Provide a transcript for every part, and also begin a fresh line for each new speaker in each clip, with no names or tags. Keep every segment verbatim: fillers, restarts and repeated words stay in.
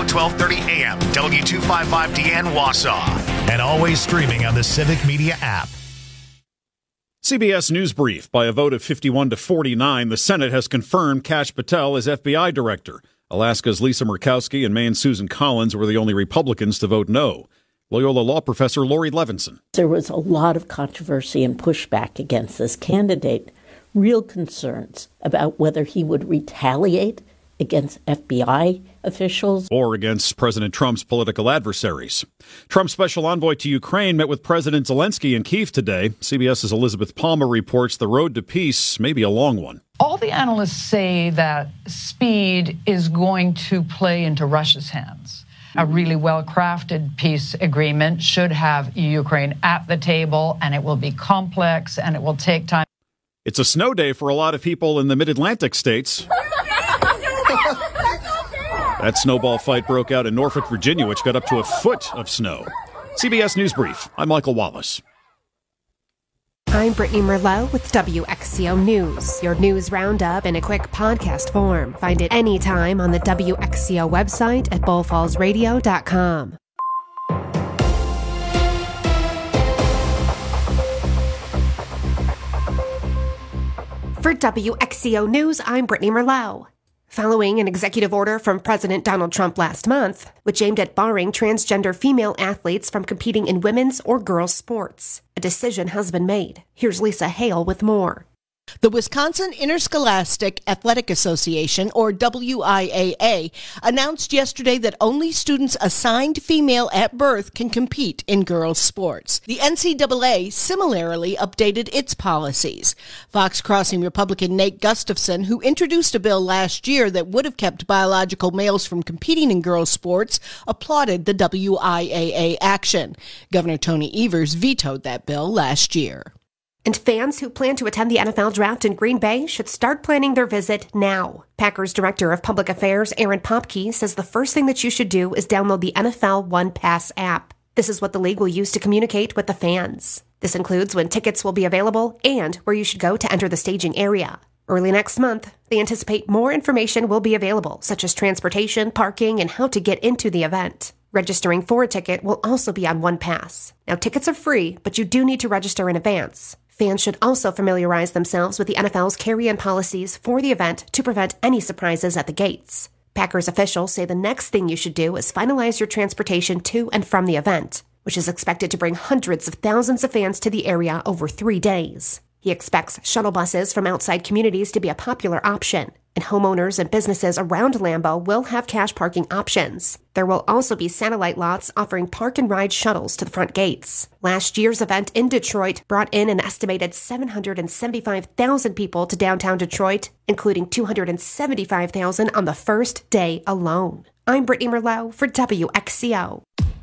twelve thirty a.m. W two fifty-five D N Wausau. And always streaming on the Civic Media app.
C B S News Brief. By a vote of fifty-one to forty-nine, the Senate has confirmed Kash Patel as F B I director. Alaska's Lisa Murkowski and Maine's Susan Collins were the only Republicans to vote no. Loyola Law Professor Lori Levinson.
There was a lot of controversy and pushback against this candidate. Real concerns about whether he would retaliate against F B I officials
or against President Trump's political adversaries. Trump's special envoy to Ukraine met with President Zelensky in Kyiv today. CBS's Elizabeth Palmer reports the road to peace may be a long one.
All the analysts say that speed is going to play into Russia's hands. A really well-crafted peace agreement should have Ukraine at the table, and it will be complex, and it will take time.
It's a snow day for a lot of people in the mid-Atlantic states. That snowball fight broke out in Norfolk, Virginia, which got up to a foot of snow. C B S News Brief. I'm Michael Wallace.
I'm Brittany Merlot with W X C O News, your news roundup in a quick podcast form. Find it anytime on the W X C O website at bull falls radio dot com. For W X C O News, I'm Brittany Merlot. Following an executive order from President Donald Trump last month, which aimed at barring transgender female athletes from competing in women's or girls' sports, a decision has been made. Here's Lisa Hale with more.
The Wisconsin Interscholastic Athletic Association, or W I A A, announced yesterday that only students assigned female at birth can compete in girls' sports. The N C double A similarly updated its policies. Fox Crossing Republican Nate Gustafson, who introduced a bill last year that would have kept biological males from competing in girls' sports, applauded the W I A A action. Governor Tony Evers vetoed that bill last year.
And fans who plan to attend the N F L draft in Green Bay should start planning their visit now. Packers Director of Public Affairs Aaron Popke says the first thing that you should do is download the N F L One Pass app. This is what the league will use to communicate with the fans. This includes when tickets will be available and where you should go to enter the staging area. Early next month, they anticipate more information will be available, such as transportation, parking, and how to get into the event. Registering for a ticket will also be on One Pass. Now, tickets are free, but you do need to register in advance. Fans should also familiarize themselves with the N F L's carry-in policies for the event to prevent any surprises at the gates. Packers officials say the next thing you should do is finalize your transportation to and from the event, which is expected to bring hundreds of thousands of fans to the area over three days. He expects shuttle buses from outside communities to be a popular option, and homeowners and businesses around Lambeau will have cash parking options. There will also be satellite lots offering park and ride shuttles to the front gates. Last year's event in Detroit brought in an estimated seven hundred seventy-five thousand people to downtown Detroit, including two hundred seventy-five thousand on the first day alone. I'm Brittany Merlot for W X C O.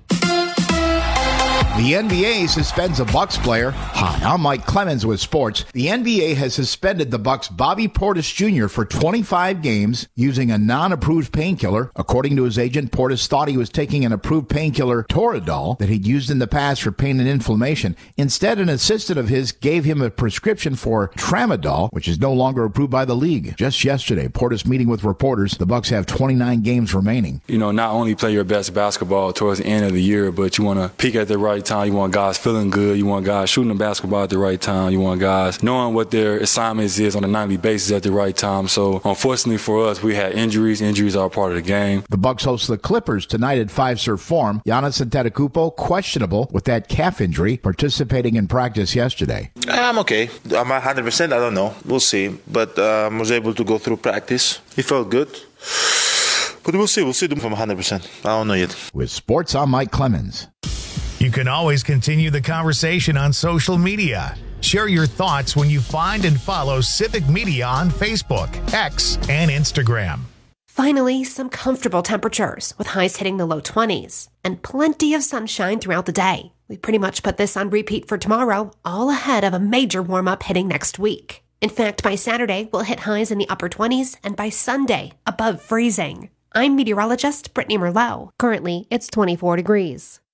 The N B A suspends a Bucks player. Hi, I'm Mike Clemens with sports. The N B A has suspended the Bucks' Bobby Portis Junior for twenty-five games using a non-approved painkiller. According to his agent, Portis thought he was taking an approved painkiller, Toradol, that he'd used in the past for pain and inflammation. Instead, an assistant of his gave him a prescription for Tramadol, which is no longer approved by the league. Just yesterday, Portis meeting with reporters. The Bucks have twenty-nine games remaining.
You know, not only play your best basketball towards the end of the year, but you want to peak at the right time. You want guys feeling good. You want guys shooting the basketball at the right time. You want guys knowing what their assignments is on a nightly basis at the right time. So, unfortunately for us, we had injuries. Injuries are a part of the game.
The Bucks host the Clippers tonight at Fiserv Forum. Giannis Antetokounmpo questionable with that calf injury, participating in practice yesterday.
I'm okay. I'm one hundred percent. I don't know. We'll see. But I um, was able to go through practice. He felt good. But we'll see. We'll see them from one hundred percent. I don't know yet.
With sports, I'm Mike Clemens.
You can always continue the conversation on social media. Share your thoughts when you find and follow Civic Media on Facebook, X, and Instagram.
Finally, some comfortable temperatures with highs hitting the low twenties and plenty of sunshine throughout the day. We pretty much put this on repeat for tomorrow, all ahead of a major warm-up hitting next week. In fact, by Saturday, we'll hit highs in the upper twenties, and by Sunday, above freezing. I'm meteorologist Brittany Merlot. Currently, it's twenty-four degrees.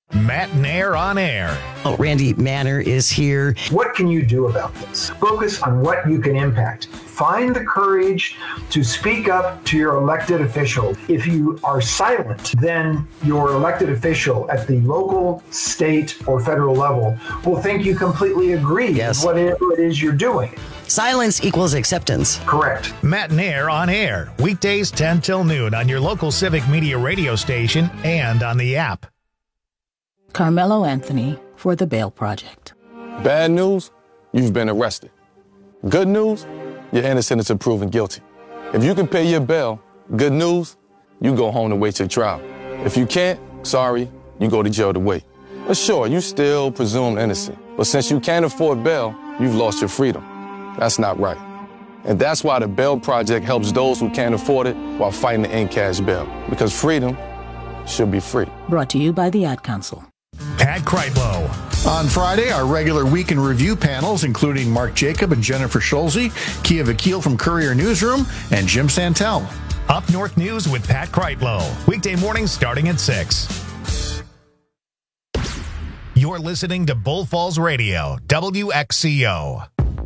Matt Nair on air.
Oh, Randy Manner is here.
What can you do about this? Focus on what you can impact. Find the courage to speak up to your elected official. If you are silent, then your elected official at the local, state, or federal level will think you completely agree
yes.
with whatever it is you're doing.
Silence equals acceptance.
Correct.
Matt Nair on air. Weekdays ten till noon on your local Civic Media radio station and on the app.
Carmelo Anthony for the Bail Project.
Bad news, you've been arrested. Good news, you're innocent until proven guilty. If you can pay your bail, good news, you go home to wait your trial. If you can't, sorry, you go to jail to wait. But sure, you still presumed innocent. But since you can't afford bail, you've lost your freedom. That's not right. And that's why the Bail Project helps those who can't afford it while fighting to end cash bail. Because freedom should be free.
Brought to you by the Ad Council.
Pat Kreitlow.
On Friday, our regular week in review panels, including Mark Jacob and Jennifer Schulze, Kia Vakil from Courier Newsroom, and Jim Santel.
Up North News with Pat Kreitlow. Weekday mornings starting at six. You're listening to Bull Falls Radio, W X C O.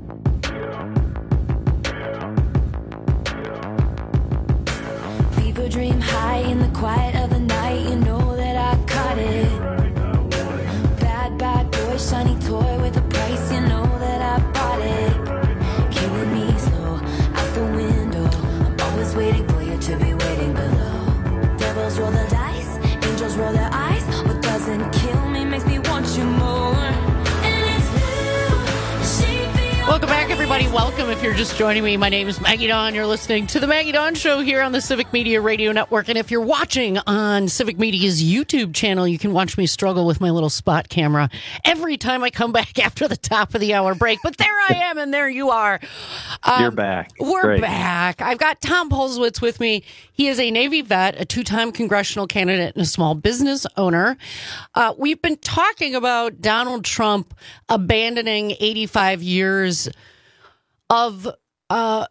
People dream high in the quiet of the night. You know that I caught it. Bad boy, shiny toy with a price, you know that I bought it. Killing me slow, out the window. I'm always waiting for you to be waiting below. Devils roll the dice, angels roll their eyes. What doesn't kill me makes me want you more. And it's new, shaping.
Welcome back, everybody. Welcome. If you're just joining me, my name is Maggie Dawn. You're listening to the Maggie Dawn Show here on the Civic Media Radio Network. And if you're watching on Civic Media's YouTube channel, you can watch me struggle with my little spot camera every time I come back after the top of the hour break. But there I am, and there you are.
Um, you're back.
We're
Great.
back. I've got Tom Polzwitz with me. He is a Navy vet, a two-time congressional candidate, and a small business owner. Uh, we've been talking about Donald Trump abandoning eighty-five years of uh,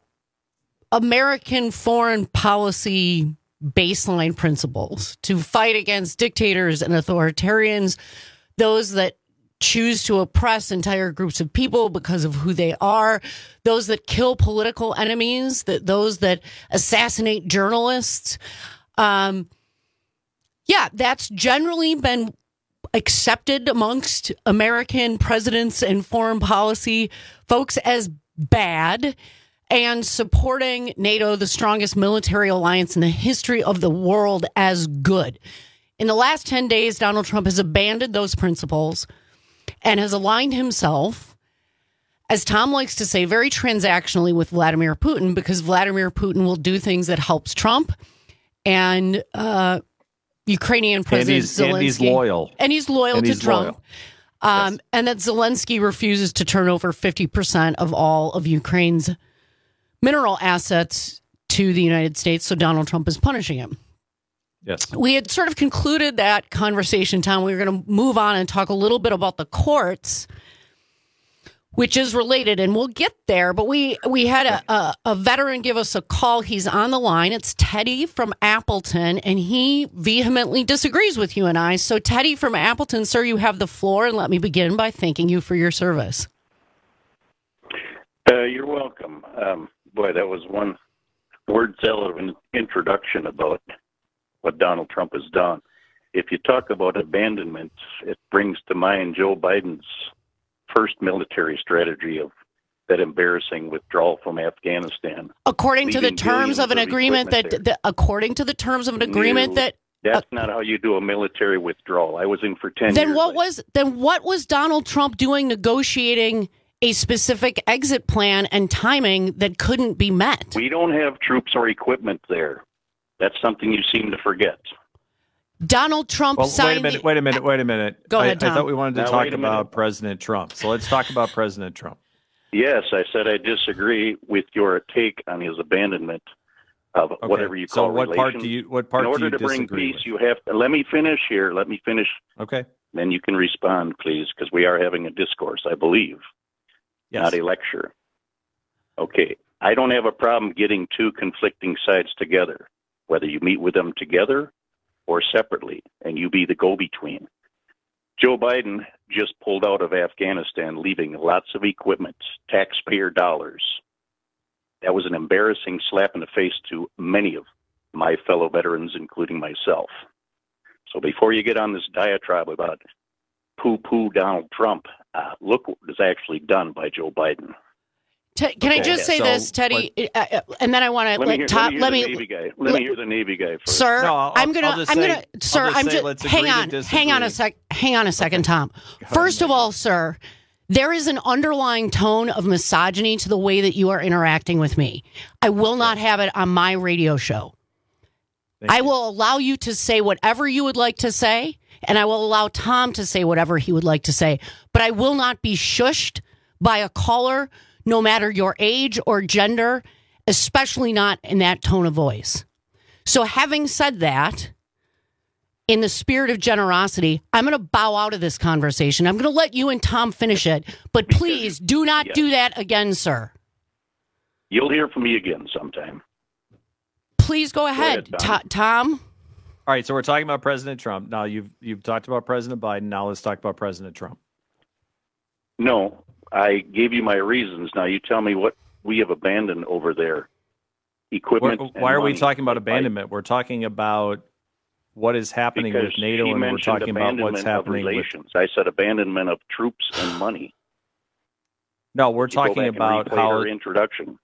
American foreign policy baseline principles to fight against dictators and authoritarians, those that choose to oppress entire groups of people because of who they are, those that kill political enemies, that those that assassinate journalists. Um, yeah, that's generally been accepted amongst American presidents and foreign policy folks as bad, and supporting NATO, the strongest military alliance in the history of the world, as good. In the last ten days, Donald Trump has abandoned those principles and has aligned himself, as Tom likes to say, very transactionally with Vladimir Putin, because Vladimir Putin will do things that helps Trump and uh, Ukrainian President
and he's,
Zelensky.
And he's loyal.
And he's loyal
and
to
he's
Trump.
Loyal.
Um,
yes.
And that Zelensky refuses to turn over fifty percent of all of Ukraine's mineral assets to the United States, so Donald Trump is punishing him.
Yes.
We had sort of concluded that conversation, Tom. We were going to move on and talk a little bit about the courts, which is related, and we'll get there. But we we had a, a, a veteran give us a call. He's on the line. It's Teddy from Appleton, and he vehemently disagrees with you and I. So, Teddy from Appleton, sir, you have the floor, and let me begin by thanking you for your service.
Uh, you're welcome. Um, boy, that was one word salad of an introduction about what Donald Trump has done. If you talk about abandonment, it brings to mind Joe Biden's first military strategy of that embarrassing withdrawal from Afghanistan.
According to the terms of an agreement that, that, according to the terms of an agreement
no,
that,
that's
uh,
not how you do a military withdrawal. I was in for ten
then
years.
what was then what was Donald Trump doing negotiating a specific exit plan and timing that couldn't be met?
We don't have troops or equipment there. That's something you seem to forget.
Donald Trump
well,
signed...
Wait a minute,
the,
wait a minute, wait a minute.
Go
I,
ahead, Tom.
I thought we wanted to
now,
talk about President Trump. So let's talk about President Trump.
Yes, I said I disagree with your take on his abandonment of
okay.
whatever you
so
call
what
relations.
Part do you, what part
In order
do you
to bring
disagree
peace,
with?
you have to... Let me finish here. Let me finish.
Okay.
Then you can respond, please, because we are having a discourse, I believe,
yes.
not a lecture. Okay. I don't have a problem getting two conflicting sides together, whether you meet with them together or separately, and you be the go-between. Joe Biden just pulled out of Afghanistan, leaving lots of equipment, taxpayer dollars. That was an embarrassing slap in the face to many of my fellow veterans, including myself. So before you get on this diatribe about poo-poo Donald Trump, uh, look what was actually done by Joe Biden.
Te- can okay. I just say so, this, Teddy, what, uh, and then I want to let, let Tom.
Let me, hear, let, me, Navy guy. let me hear the Navy guy first.
Sir,
no, I'll,
I'm gonna,
I'll
I'm
say,
gonna, sir,
I'll just
I'm
say,
just hang on, hang on a sec, hang on a second, Tom. First of all, sir, there is an underlying tone of misogyny to the way that you are interacting with me. I will not have it on my radio show. Thank I you. will allow you to say whatever you would like to say, and I will allow Tom to say whatever he would like to say, but I will not be shushed by a caller, no matter your age or gender, especially not in that tone of voice. So having said that, in the spirit of generosity, I'm going to bow out of this conversation. I'm going to let you and Tom finish it, but please do not yes. do that again, sir.
You'll hear from me again sometime.
Please go ahead, go ahead Tom. Tom.
All right, so we're talking about President Trump. Now, you've you've talked about President Biden. Now let's talk about President Trump.
No, I gave you my reasons. Now you tell me what we have abandoned over there. Equipment.
Why, why are
money.
we talking about abandonment? We're talking about what is happening
because
with NATO, and we're talking about what's happening with...
I said abandonment of troops and money.
No, we're
you
talking about how...
Our introduction.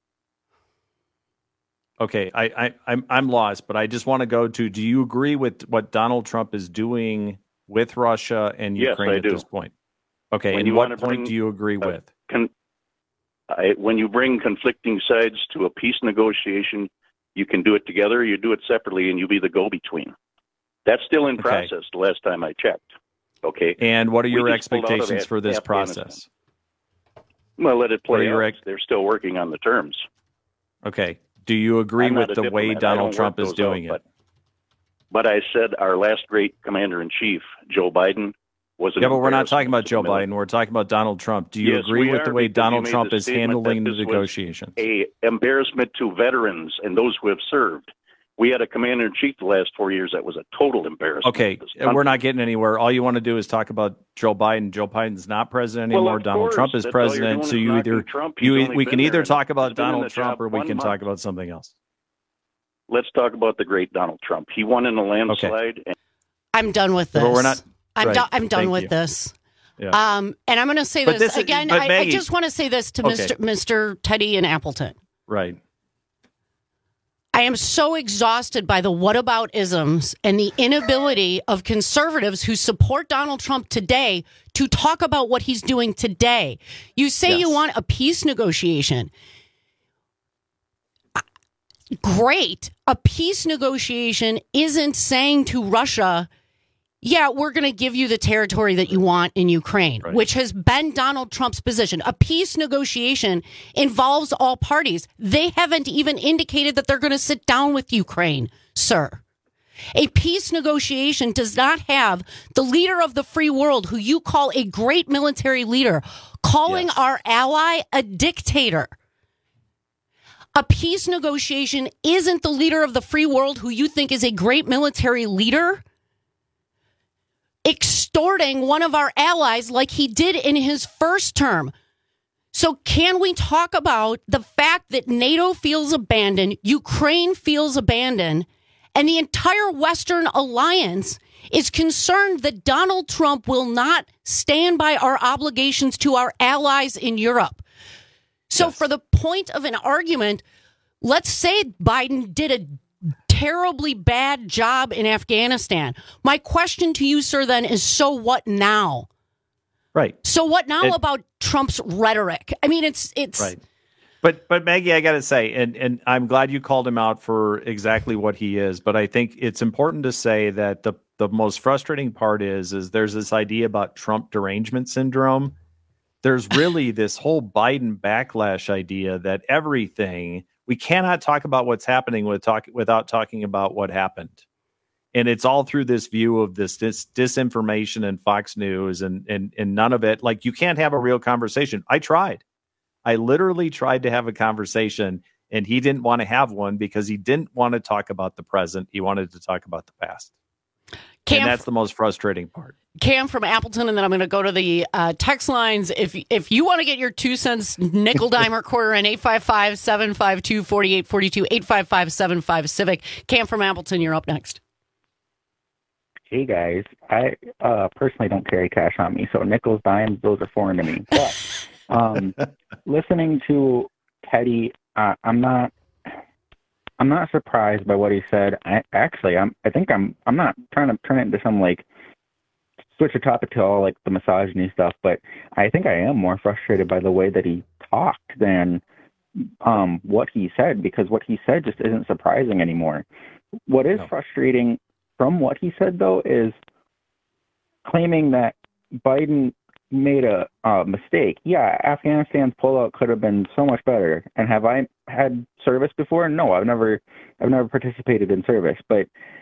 Okay, I, I, I'm I'm lost, but I just want to go to, do you agree with what Donald Trump is doing with Russia and Ukraine
yes, I
at
do.
this point? Okay,
when
and
you
what
point
bring, do you agree
uh,
with?
Con- I, when you bring conflicting sides to a peace negotiation, you can do it together, you do it separately, and you be the go-between. That's still in
okay.
process the last time I checked. Okay.
And what are your
expectations
for this process?
Well, let it play out.
Ex-
They're still working on the terms.
Okay. Do you agree
I'm
with the way Donald Trump is doing
out,
it?
But, but I said our last great commander-in-chief, Joe Biden, was an
Yeah, but we're not talking about Joe Biden. We're talking about Donald Trump. Do you
yes,
agree with
are,
the way Donald
the
Trump is handling the
was
negotiations?
A embarrassment to veterans and those who have served. We had a commander-in-chief the last four years that was a total embarrassment.
Okay, we're not getting anywhere. All you want to do is talk about Joe Biden. Joe Biden's not president anymore.
Well,
Donald
course,
Trump is president. So you either you we can either talk about Donald Trump or we can
month.
talk about something else.
Let's talk about the great Donald Trump. He won in a landslide.
Okay.
And-
I'm done with this.
But we're not.
I'm,
right.
do- I'm done
Thank
with
you.
this.
Yeah.
Um, and I'm going to say
But
this,
this is-
again.
but
I,
Maggie-
I just want to say this to
Okay.
Mister Mister Teddy in Appleton.
Right.
I am so exhausted by the whataboutisms and the inability of conservatives who support Donald Trump today to talk about what he's doing today. You say
Yes.
you want a peace negotiation. Great. A peace negotiation isn't saying to Russia, yeah, we're going to give you the territory that you want in Ukraine,
Right.
which has been Donald Trump's position. A peace negotiation involves all parties. They haven't even indicated that they're going to sit down with Ukraine, sir. A peace negotiation does not have the leader of the free world, who you call a great military leader, calling
Yes.
our ally a dictator. A peace negotiation isn't the leader of the free world, who you think is a great military leader, extorting one of our allies like he did in his first term. So can we talk about the fact that NATO feels abandoned, Ukraine feels abandoned, and the entire Western alliance is concerned that Donald Trump will not stand by our obligations to our allies in Europe? So
Yes.
for the point of an argument, let's say Biden did a terribly bad job in Afghanistan. My question to you, sir, then is, so what now?
Right.
So what now
And-
about Trump's rhetoric? I mean, it's it's
Right. But but Maggie, I got to say, and, and I'm glad you called him out for exactly what he is. But I think it's important to say that the the most frustrating part is is there's this idea about Trump derangement syndrome. There's really this whole Biden backlash idea that everything, we cannot talk about what's happening with talk, without talking about what happened. And it's all through this view of this dis, disinformation and Fox News and, and, and none of it. Like, you can't have a real conversation. I tried. I literally tried to have a conversation, and he didn't want to have one because he didn't want to talk about the present. He wanted to talk about the past.
Cam,
and that's the most frustrating part.
Cam from Appleton, and then I'm going to go to the uh, text lines. If if you want to get your two cents nickel, dime, or quarter in, eight five five, seven five two, four eight four two, eight five five, seven five, Civic. Cam from Appleton, you're up next.
Hey, guys. I uh, personally don't carry cash on me, so nickels, dimes, those are foreign to me. But um, listening to Teddy, uh, I'm not I'm not surprised by what he said. I, actually, I'm, I think I'm I'm not trying to turn it into some, like, switch the topic to all, like, the misogyny stuff, but I think I am more frustrated by the way that he talked than um, what he said, because what he said just isn't surprising anymore. What is no. frustrating from what he said, though, is claiming that Biden made a uh, mistake. Yeah, Afghanistan's pullout could have been so much better. And have I had service before? No, I've never, I've never participated in service. But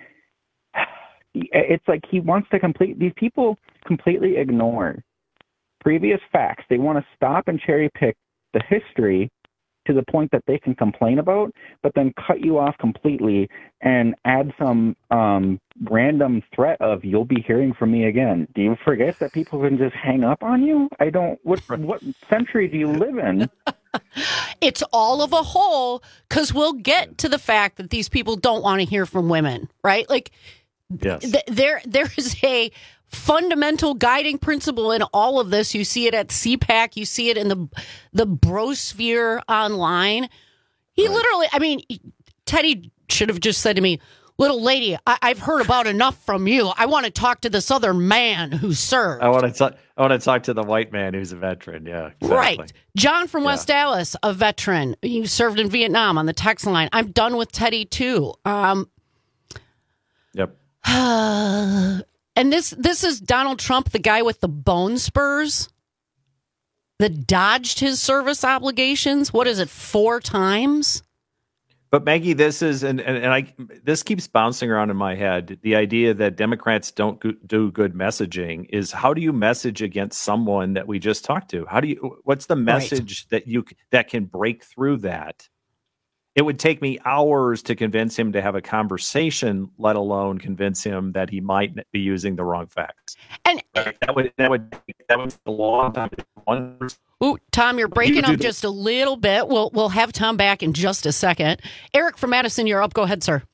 it's like he wants to complete. These people completely ignore previous facts. They want to stop and cherry pick the history to the point that they can complain about, but then cut you off completely and add some um, random threat of "you'll be hearing from me again." Do you forget that people can just hang up on you? I don't. What what century do you live in?
It's all of a whole, because we'll get to the fact that these people don't want to hear from women, right? Like,
yes.
th- there there is a fundamental guiding principle in all of this. You see it at C PAC. You see it in the the brosphere online. He right. literally, I mean, Teddy should have just said to me, "Little lady, I- I've heard about enough from you. I want to talk to this other man who served."
I want to talk. I want to talk to the white man who's a veteran. Yeah, exactly.
Right. John from yeah. West Dallas, a veteran. He served in Vietnam on the text line. I'm done with Teddy too. Um,
yep.
And this this is Donald Trump, the guy with the bone spurs that dodged his service obligations. What is it, four times?
But Maggie, this is and, and, and I this keeps bouncing around in my head. The idea that Democrats don't go, do good messaging is, how do you message against someone that we just talked to? How do you? What's the message right. that you that can break through that? It would take me hours to convince him to have a conversation, let alone convince him that he might be using the wrong facts.
And
that would that would that would take a long time. One
Ooh, Tom, you're breaking you up just a little bit. We'll we'll have Tom back in just a second. Eric from Madison, you're up. Go ahead, sir.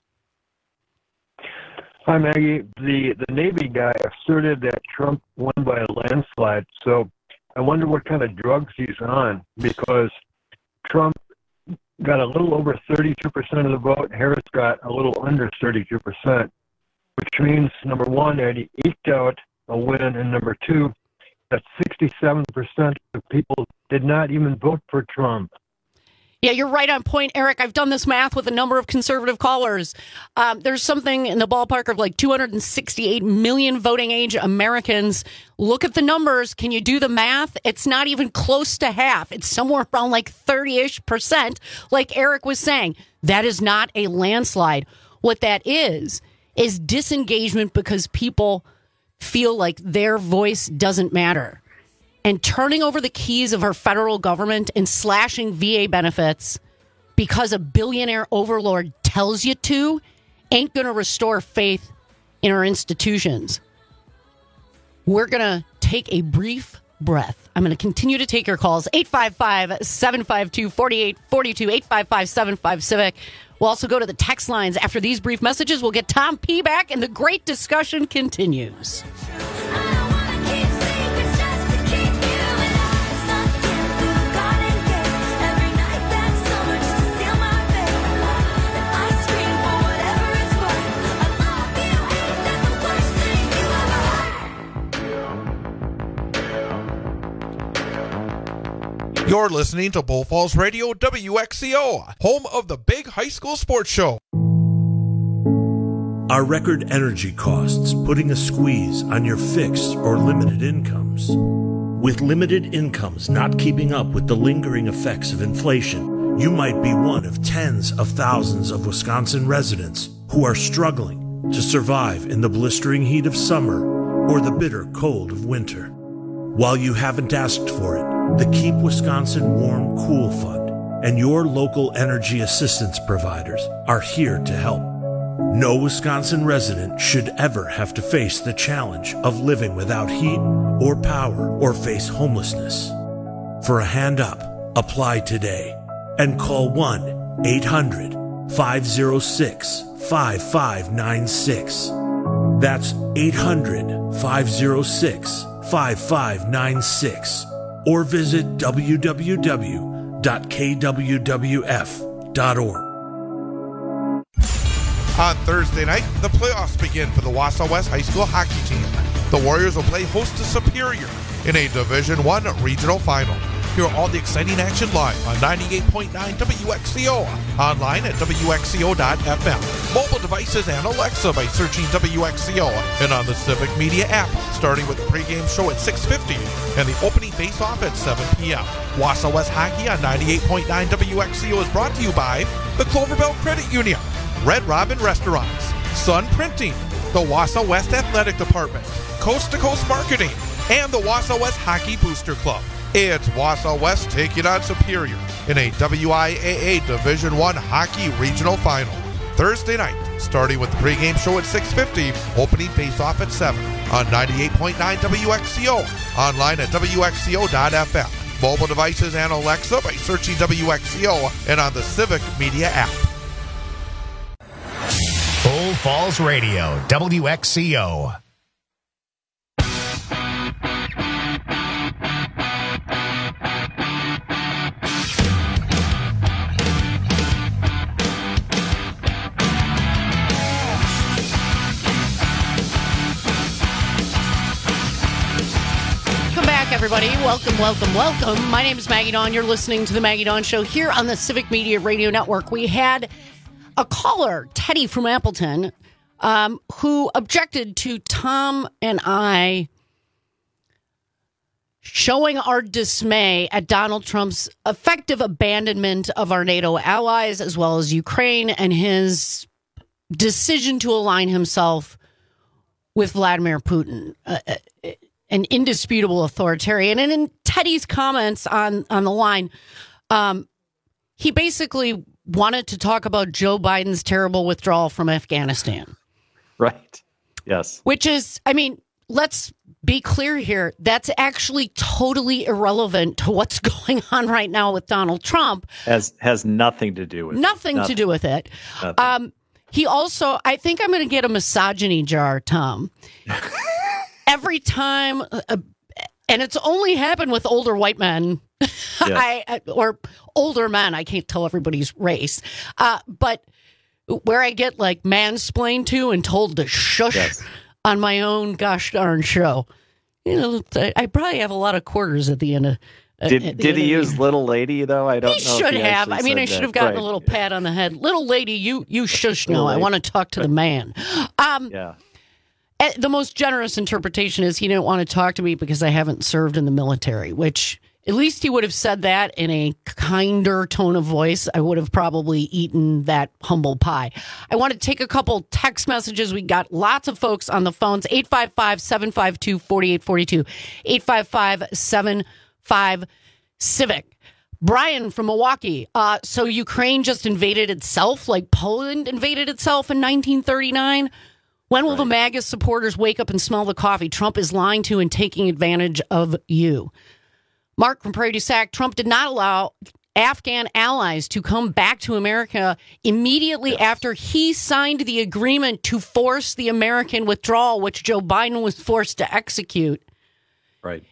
Hi, Maggie. The the Navy guy asserted that Trump won by a landslide. So I wonder what kind of drugs he's on, because Trump got a little over thirty-two percent of the vote. Harris got a little under thirty-two percent, which means, number one, that he eked out a win, and number two, that sixty-seven percent of people did not even vote for Trump.
Yeah, you're right on point, Eric. I've done this math with a number of conservative callers. Um, there's something in the ballpark of like two hundred sixty-eight million voting age Americans. Look at the numbers. Can you do the math? It's not even close to half. It's somewhere around like thirty-ish percent. Like Eric was saying, that is not a landslide. What that is, is disengagement because people feel like their voice doesn't matter. And turning over the keys of our federal government and slashing V A benefits because a billionaire overlord tells you to ain't going to restore faith in our institutions. We're going to take a brief breath. I'm going to continue to take your calls. eight five five, seven five two, four eight four two, eight five five, seven five, Civic. We'll also go to the text lines. After these brief messages, we'll get Tom P. back, and the great discussion continues.
You're listening to Bull Falls Radio W X C O, home of the big high school sports show.
Are record energy costs putting a squeeze on your fixed or limited incomes? With limited incomes not keeping up with the lingering effects of inflation, you might be one of tens of thousands of Wisconsin residents who are struggling to survive in the blistering heat of summer or the bitter cold of winter. While you haven't asked for it, the Keep Wisconsin Warm Cool Fund and your local energy assistance providers are here to help. No Wisconsin resident should ever have to face the challenge of living without heat or power or face homelessness. For a hand up, apply today and call one eight hundred five oh six five five nine six. That's eight hundred five oh six five five nine six. Or visit w w w dot k w w f dot org.
On Thursday night, the playoffs begin for the Wausau West High School hockey team. The Warriors will play host to Superior in a Division One regional final. Hear all the exciting action live on ninety-eight point nine W X C O, online at w x c o dot f m, mobile devices and Alexa by searching W X C O, and on the Civic Media app, starting with the pregame show at six fifty and the opening face-off at seven p.m. Wausau West Hockey on ninety-eight point nine W X C O is brought to you by the Cloverbell Credit Union, Red Robin Restaurants, Sun Printing, the Wausau West Athletic Department, Coast to Coast Marketing, and the Wausau West Hockey Booster Club. It's Wausau West taking on Superior in a W I A A Division One hockey regional final. Thursday night, starting with the pregame show at six fifty, opening face-off at seven on ninety-eight point nine W X C O, online at w x c o dot f m, mobile devices and Alexa by searching W X C O, and on the Civic Media app.
Full Falls Radio, W X C O.
Everybody, welcome, welcome, welcome. My name is Maggie Dawn. You're listening to the Maggie Dawn Show here on the Civic Media Radio Network. We had a caller, Teddy from Appleton, um, who objected to Tom and I showing our dismay at Donald Trump's effective abandonment of our NATO allies, as well as Ukraine, and his decision to align himself with Vladimir Putin. Uh, an indisputable authoritarian. And in Teddy's comments on, on the line, um, he basically wanted to talk about Joe Biden's terrible withdrawal from Afghanistan.
Right. Yes.
Which is, I mean, let's be clear here. That's actually totally irrelevant to what's going on right now with Donald Trump.
Has has nothing to do with
nothing
it. Nothing
to do with it. Um, he also, I think I'm going to get a misogyny jar, Tom. Every time, uh, and it's only happened with older white men, yes. I, or older men. I can't tell everybody's race, uh, but where I get like mansplained to and told to shush yes. on my own gosh darn show. You know, I probably have a lot of quarters at the end of. Uh,
did did he use little lady though? I don't
he
know.
Should
he
have. I mean, I should
that.
have gotten
right.
a little pat on the head. Little lady, you you shush. No, I want to talk to the man. Um,
yeah.
The most generous interpretation is he didn't want to talk to me because I haven't served in the military, which at least he would have said that in a kinder tone of voice. I would have probably eaten that humble pie. I want to take a couple text messages. We got lots of folks on the phones. eight five five, seven five two, four eight four two. eight five five, seven five, Civic. Brian from Milwaukee. Uh, so Ukraine just invaded itself like Poland invaded itself in nineteen thirty-nine? When will right. the MAGA supporters wake up and smell the coffee? Trump is lying to and taking advantage of you. Mark from Prairie du Sac, Trump did not allow Afghan allies to come back to America immediately yes. after he signed the agreement to force the American withdrawal, which Joe Biden was forced to execute.
Right.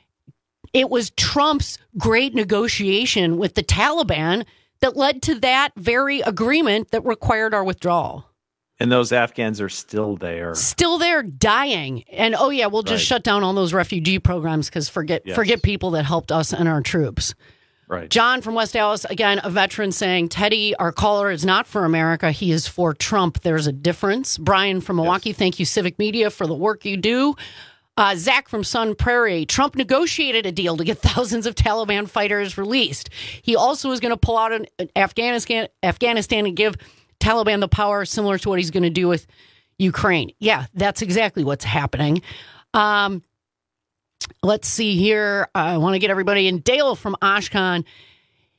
It was Trump's great negotiation with the Taliban that led to that very agreement that required our withdrawal.
And those Afghans are still there.
Still there, dying. And, oh, yeah, we'll just right. shut down all those refugee programs because forget yes. forget people that helped us and our troops.
Right.
John from West Dallas, again, a veteran saying, Teddy, our caller, is not for America. He is for Trump. There's a difference. Brian from Milwaukee, yes. thank you, Civic Media, for the work you do. Uh, Zach from Sun Prairie, Trump negotiated a deal to get thousands of Taliban fighters released. He also is going to pull out an, an Afghanistan, Afghanistan and give Taliban the power, similar to what he's going to do with Ukraine. Yeah, that's exactly what's happening. Um, let's see here. I want to get everybody in. Dale from Oshkosh.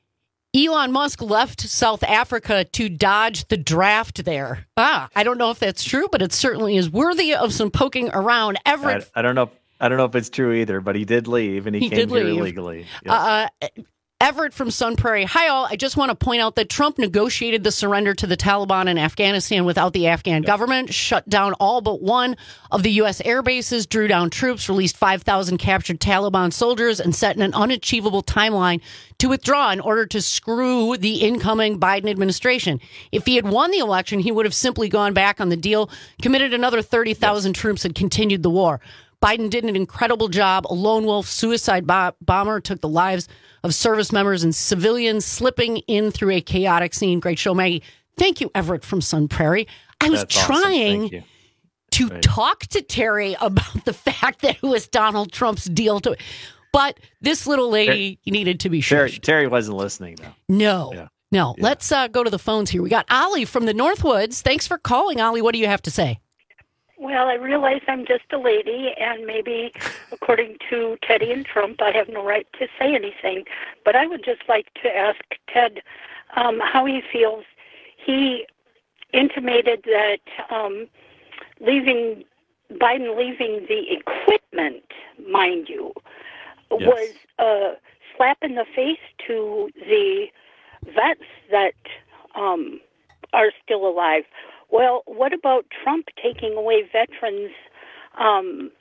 Elon Musk left South Africa to dodge the draft there. Ah, I don't know if that's true, but it certainly is worthy of some poking around. Everett,
I, I don't know. I don't know if it's true either, but he did leave, and he,
He
came
did
here
leave.
illegally. Yes.
Uh, Everett from Sun Prairie. Hi, all. I just want to point out that Trump negotiated the surrender to the Taliban in Afghanistan without the Afghan government, shut down all but one of the U S air bases, drew down troops, released five thousand captured Taliban soldiers, and set an unachievable timeline to withdraw in order to screw the incoming Biden administration. If he had won the election, he would have simply gone back on the deal, committed another thirty thousand yes. troops, and continued the war. Biden did an incredible job. A lone wolf suicide bo- bomber took the lives of service members and civilians, slipping in through a chaotic scene. Great show, Maggie. Thank you, Everett from Sun Prairie. I was
That's awesome.
trying
Thank you.
to
Right.
talk to Terry about the fact that it was Donald Trump's deal to, but this little lady
Terry,
needed to be
Terry,
shushed.
Terry wasn't listening, though.
No,
Yeah.
no.
Yeah.
Let's uh, go to the phones here. We got Ollie from the Northwoods. Thanks for calling, Ollie. What do you have to say?
Well, I realize I'm just a lady, and maybe, according to Teddy and Trump, I have no right to say anything. But I would just like to ask Ted um, how he feels. He intimated that um, leaving Biden leaving the equipment, mind you,
Yes.
was a slap in the face to the vets that um, are still alive. Well, what about Trump taking away veterans' um,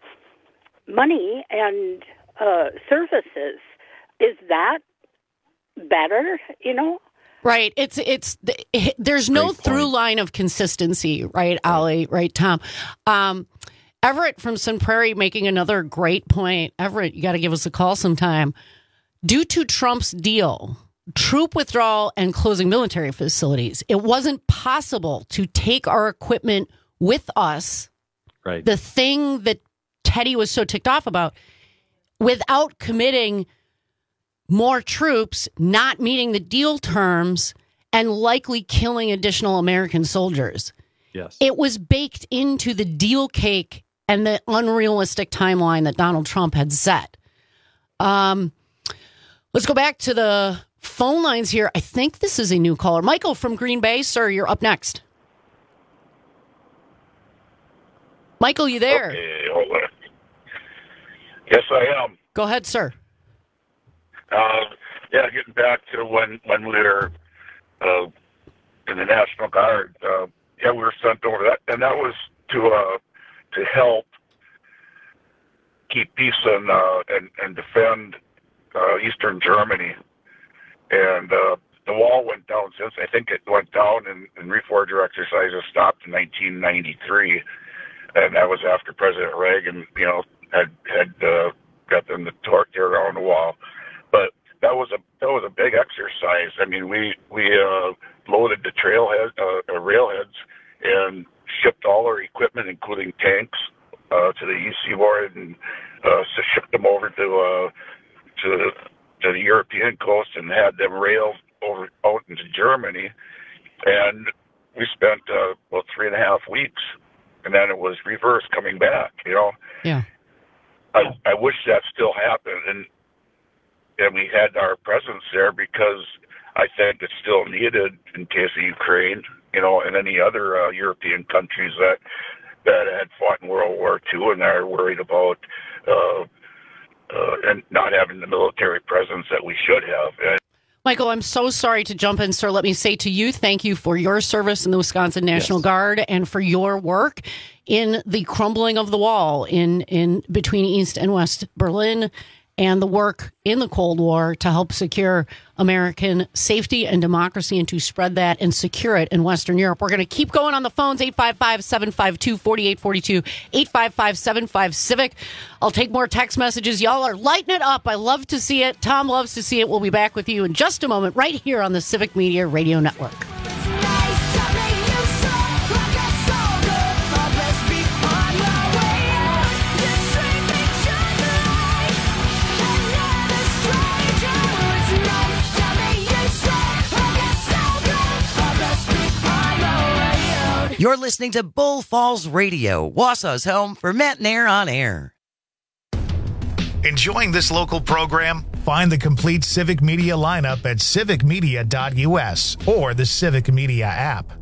money and uh, services? Is that better? You know,
Right. It's it's there's no through line of consistency, right, Ollie? Right, Tom. Um, Everett from Sun Prairie making another great point. Everett, you got to give us a call sometime. Due to Trump's deal, troop withdrawal and closing military facilities, it wasn't possible to take our equipment with us.
Right.
The thing that Teddy was so ticked off about, without committing more troops, not meeting the deal terms, and likely killing additional American soldiers.
Yes.
It was baked into the deal cake and the unrealistic timeline that Donald Trump had set. Um, let's go back to the phone lines here. I think this is a new caller. Michael from Green Bay, sir, you're up next. Michael, you there?
Okay, hold on. Yes, I am.
Go ahead, sir.
Uh, yeah, getting back to when when we were uh, in the National Guard. Uh, yeah, we were sent over that, and that was to uh, to help keep peace and uh, and and defend uh, Eastern Germany. And uh, the wall went down since. I think it went down, and, and reforger exercises stopped in nineteen ninety-three, and that was after President Reagan, you know, had had uh, got them to torque tear down the wall. But that was a that was a big exercise. I mean, we we uh, loaded the trailhead uh, uh, railheads and shipped all our equipment, including tanks, uh, to the east seaboard, and uh, so shipped them over to uh, to the, to the European coast and had them railed over out into Germany. And we spent uh, about three and a half weeks, and then it was reverse coming back. You know.
Yeah.
I I wish that still happened, and. And we had our presence there because I think it's still needed in case of Ukraine, you know, and any other uh, European countries that that had fought in World War Two and are worried about uh, uh, and not having the military presence that we should have. And
Michael, I'm so sorry to jump in, sir. Let me say to you, thank you for your service in the Wisconsin National yes. Guard and for your work in the crumbling of the wall in, in between East and West Berlin, and the work in the Cold War to help secure American safety and democracy and to spread that and secure it in Western Europe. We're going to keep going on the phones, eight five five, seven five two, four eight four two, eight five five, seven five, CIVIC. I'll take more text messages. Y'all are lighting it up. I love to see it. Tom loves to see it. We'll be back with you in just a moment right here on the Civic Media Radio Network.
You're listening to Bull Falls Radio, Wausau's home for Matt Nair on air.
Enjoying this local program? Find the complete Civic Media lineup at civic media dot u s or the Civic Media app.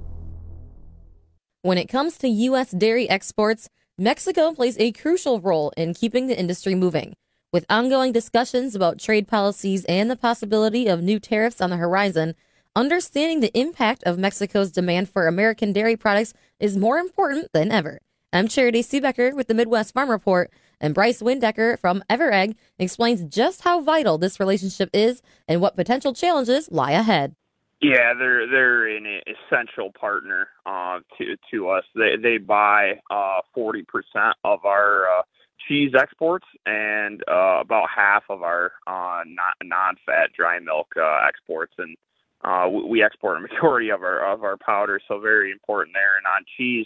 When it comes to U S dairy exports, Mexico plays a crucial role in keeping the industry moving. With ongoing discussions about trade policies and the possibility of new tariffs on the horizon, understanding the impact of Mexico's demand for American dairy products is more important than ever. I'm Charity Seebecker with the Midwest Farm Report, and Bryce Windecker from Everegg explains just how vital this relationship is and what potential challenges lie ahead.
Yeah, they're they're an essential partner uh, to to us. They they buy uh, forty percent of our uh, cheese exports and uh, about half of our uh, non non-fat dry milk uh, exports, and uh, we, we export a majority of our of our powder. So very important there. And on cheese,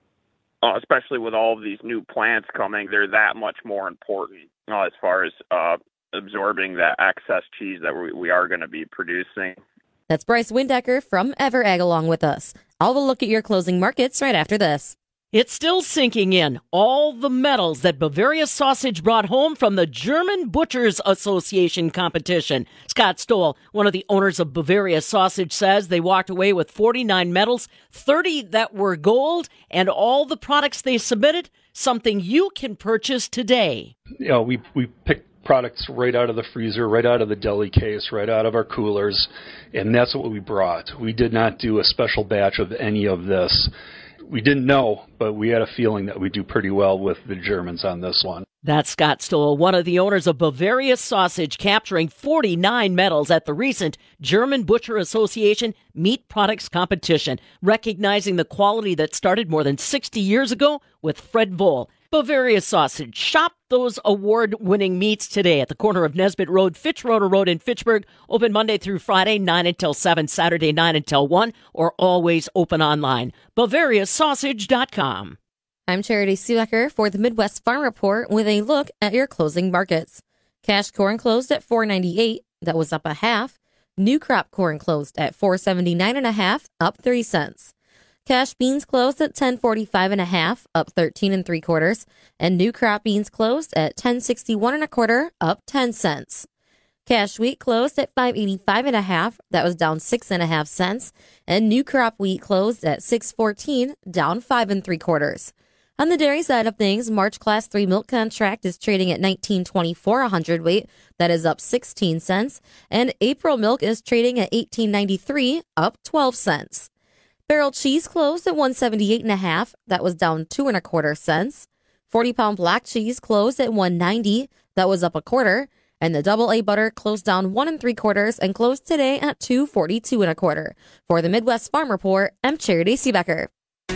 uh, especially with all of these new plants coming, they're that much more important uh, as far as uh, absorbing that excess cheese that we, we are going to be producing.
That's Bryce Windecker from Everegg along with us. I'll have a look at your closing markets right after this.
It's still sinking in. All the medals that Bavaria Sausage brought home from the German Butchers Association competition. Scott Stoll, one of the owners of Bavaria Sausage, says they walked away with forty-nine medals, thirty that were gold, and all the products they submitted, something you can purchase today.
You know, we, we picked products right out of the freezer, right out of the deli case, right out of our coolers, and that's what we brought. We did not do a special batch of any of this. We didn't know, but we had a feeling that we'd do pretty well with the Germans on this one.
That's Scott Stoll, one of the owners of Bavaria Sausage, capturing forty-nine medals at the recent German Butcher Association Meat Products Competition, recognizing the quality that started more than sixty years ago with Fred Voll. Bavaria Sausage. Shop those award-winning meats today at the corner of Nesbitt Road, Fitzroder Road in Fitchburg. Open Monday through Friday, nine until seven, Saturday, nine until one, or always open online. Bavaria Sausage dot com.
I'm Charity Seebecker for the Midwest Farm Report with a look at your closing markets. Cash corn closed at four ninety-eight. That was up a half. New crop corn closed at four seventy-nine and a half, up three cents. Cash beans closed at ten forty-five and a half, up thirteen and three quarters, and new crop beans closed at ten sixty-one and a quarter, up ten cents. Cash wheat closed at five eighty-five and a half, that was down six and a half cents, and new crop wheat closed at six fourteen, down five and three quarters. On the dairy side of things, March Class three milk contract is trading at nineteen twenty-four a hundredweight, that is up sixteen cents, and April milk is trading at eighteen ninety-three, up twelve cents. Barrel cheese closed at one seventy-eight and a half, that was down two and a quarter cents. forty pound black cheese closed at one ninety, that was up a quarter, and the double A butter closed down one and three quarters and closed today at two forty-two and a quarter. For the Midwest Farm Report, I'm Charity Seebecker.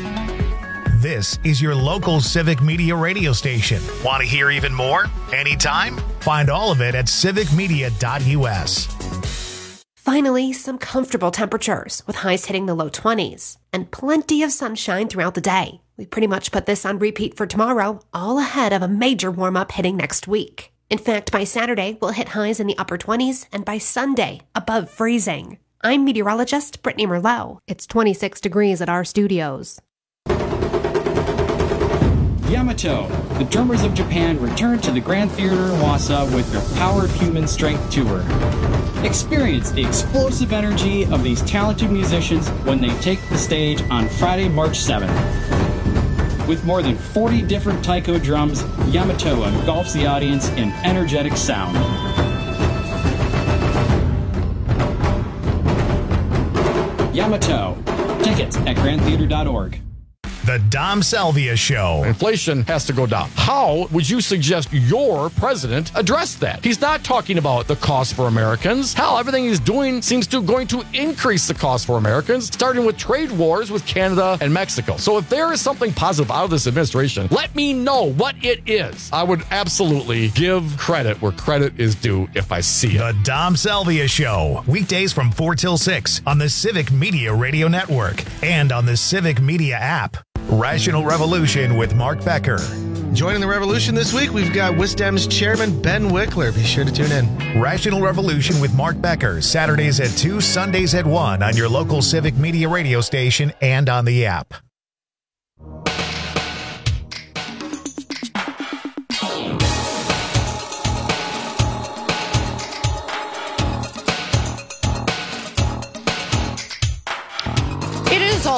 This is your local Civic Media radio station. Want to hear even more? Anytime? Find all of it at civic media dot u s.
Finally, some comfortable temperatures with highs hitting the low twenties and plenty of sunshine throughout the day. We pretty much put this on repeat for tomorrow, all ahead of a major warm-up hitting next week. In fact, by Saturday, we'll hit highs in the upper twenties, and by Sunday, above freezing. I'm meteorologist Brittany Merlot. It's twenty-six degrees at our studios.
Yamato, the Drummers of Japan return to the Grand Theater in Wausau with their Power of Human Strength tour. Experience the explosive energy of these talented musicians when they take the stage on Friday, March seventh. With more than forty different taiko drums, Yamato engulfs the audience in energetic sound. Yamato. Tickets at grand theater dot org.
The Dom Salvia Show.
Inflation has to go down. How would you suggest your president address that? He's not talking about the cost for Americans. Hell, everything he's doing seems to going to increase the cost for Americans, starting with trade wars with Canada and Mexico. So if there is something positive out of this administration, let me know what it is. I would absolutely give credit where credit is due if I see it.
The Dom Salvia Show. Weekdays from four till six on the Civic Media Radio Network and on the Civic Media app. Rational Revolution with Mark Becker.
Joining the revolution this week, we've got Wisdom's chairman, Ben Wickler. Be sure to tune in.
Rational Revolution with Mark Becker, Saturdays at two, Sundays at one on your local Civic Media radio station and on the app.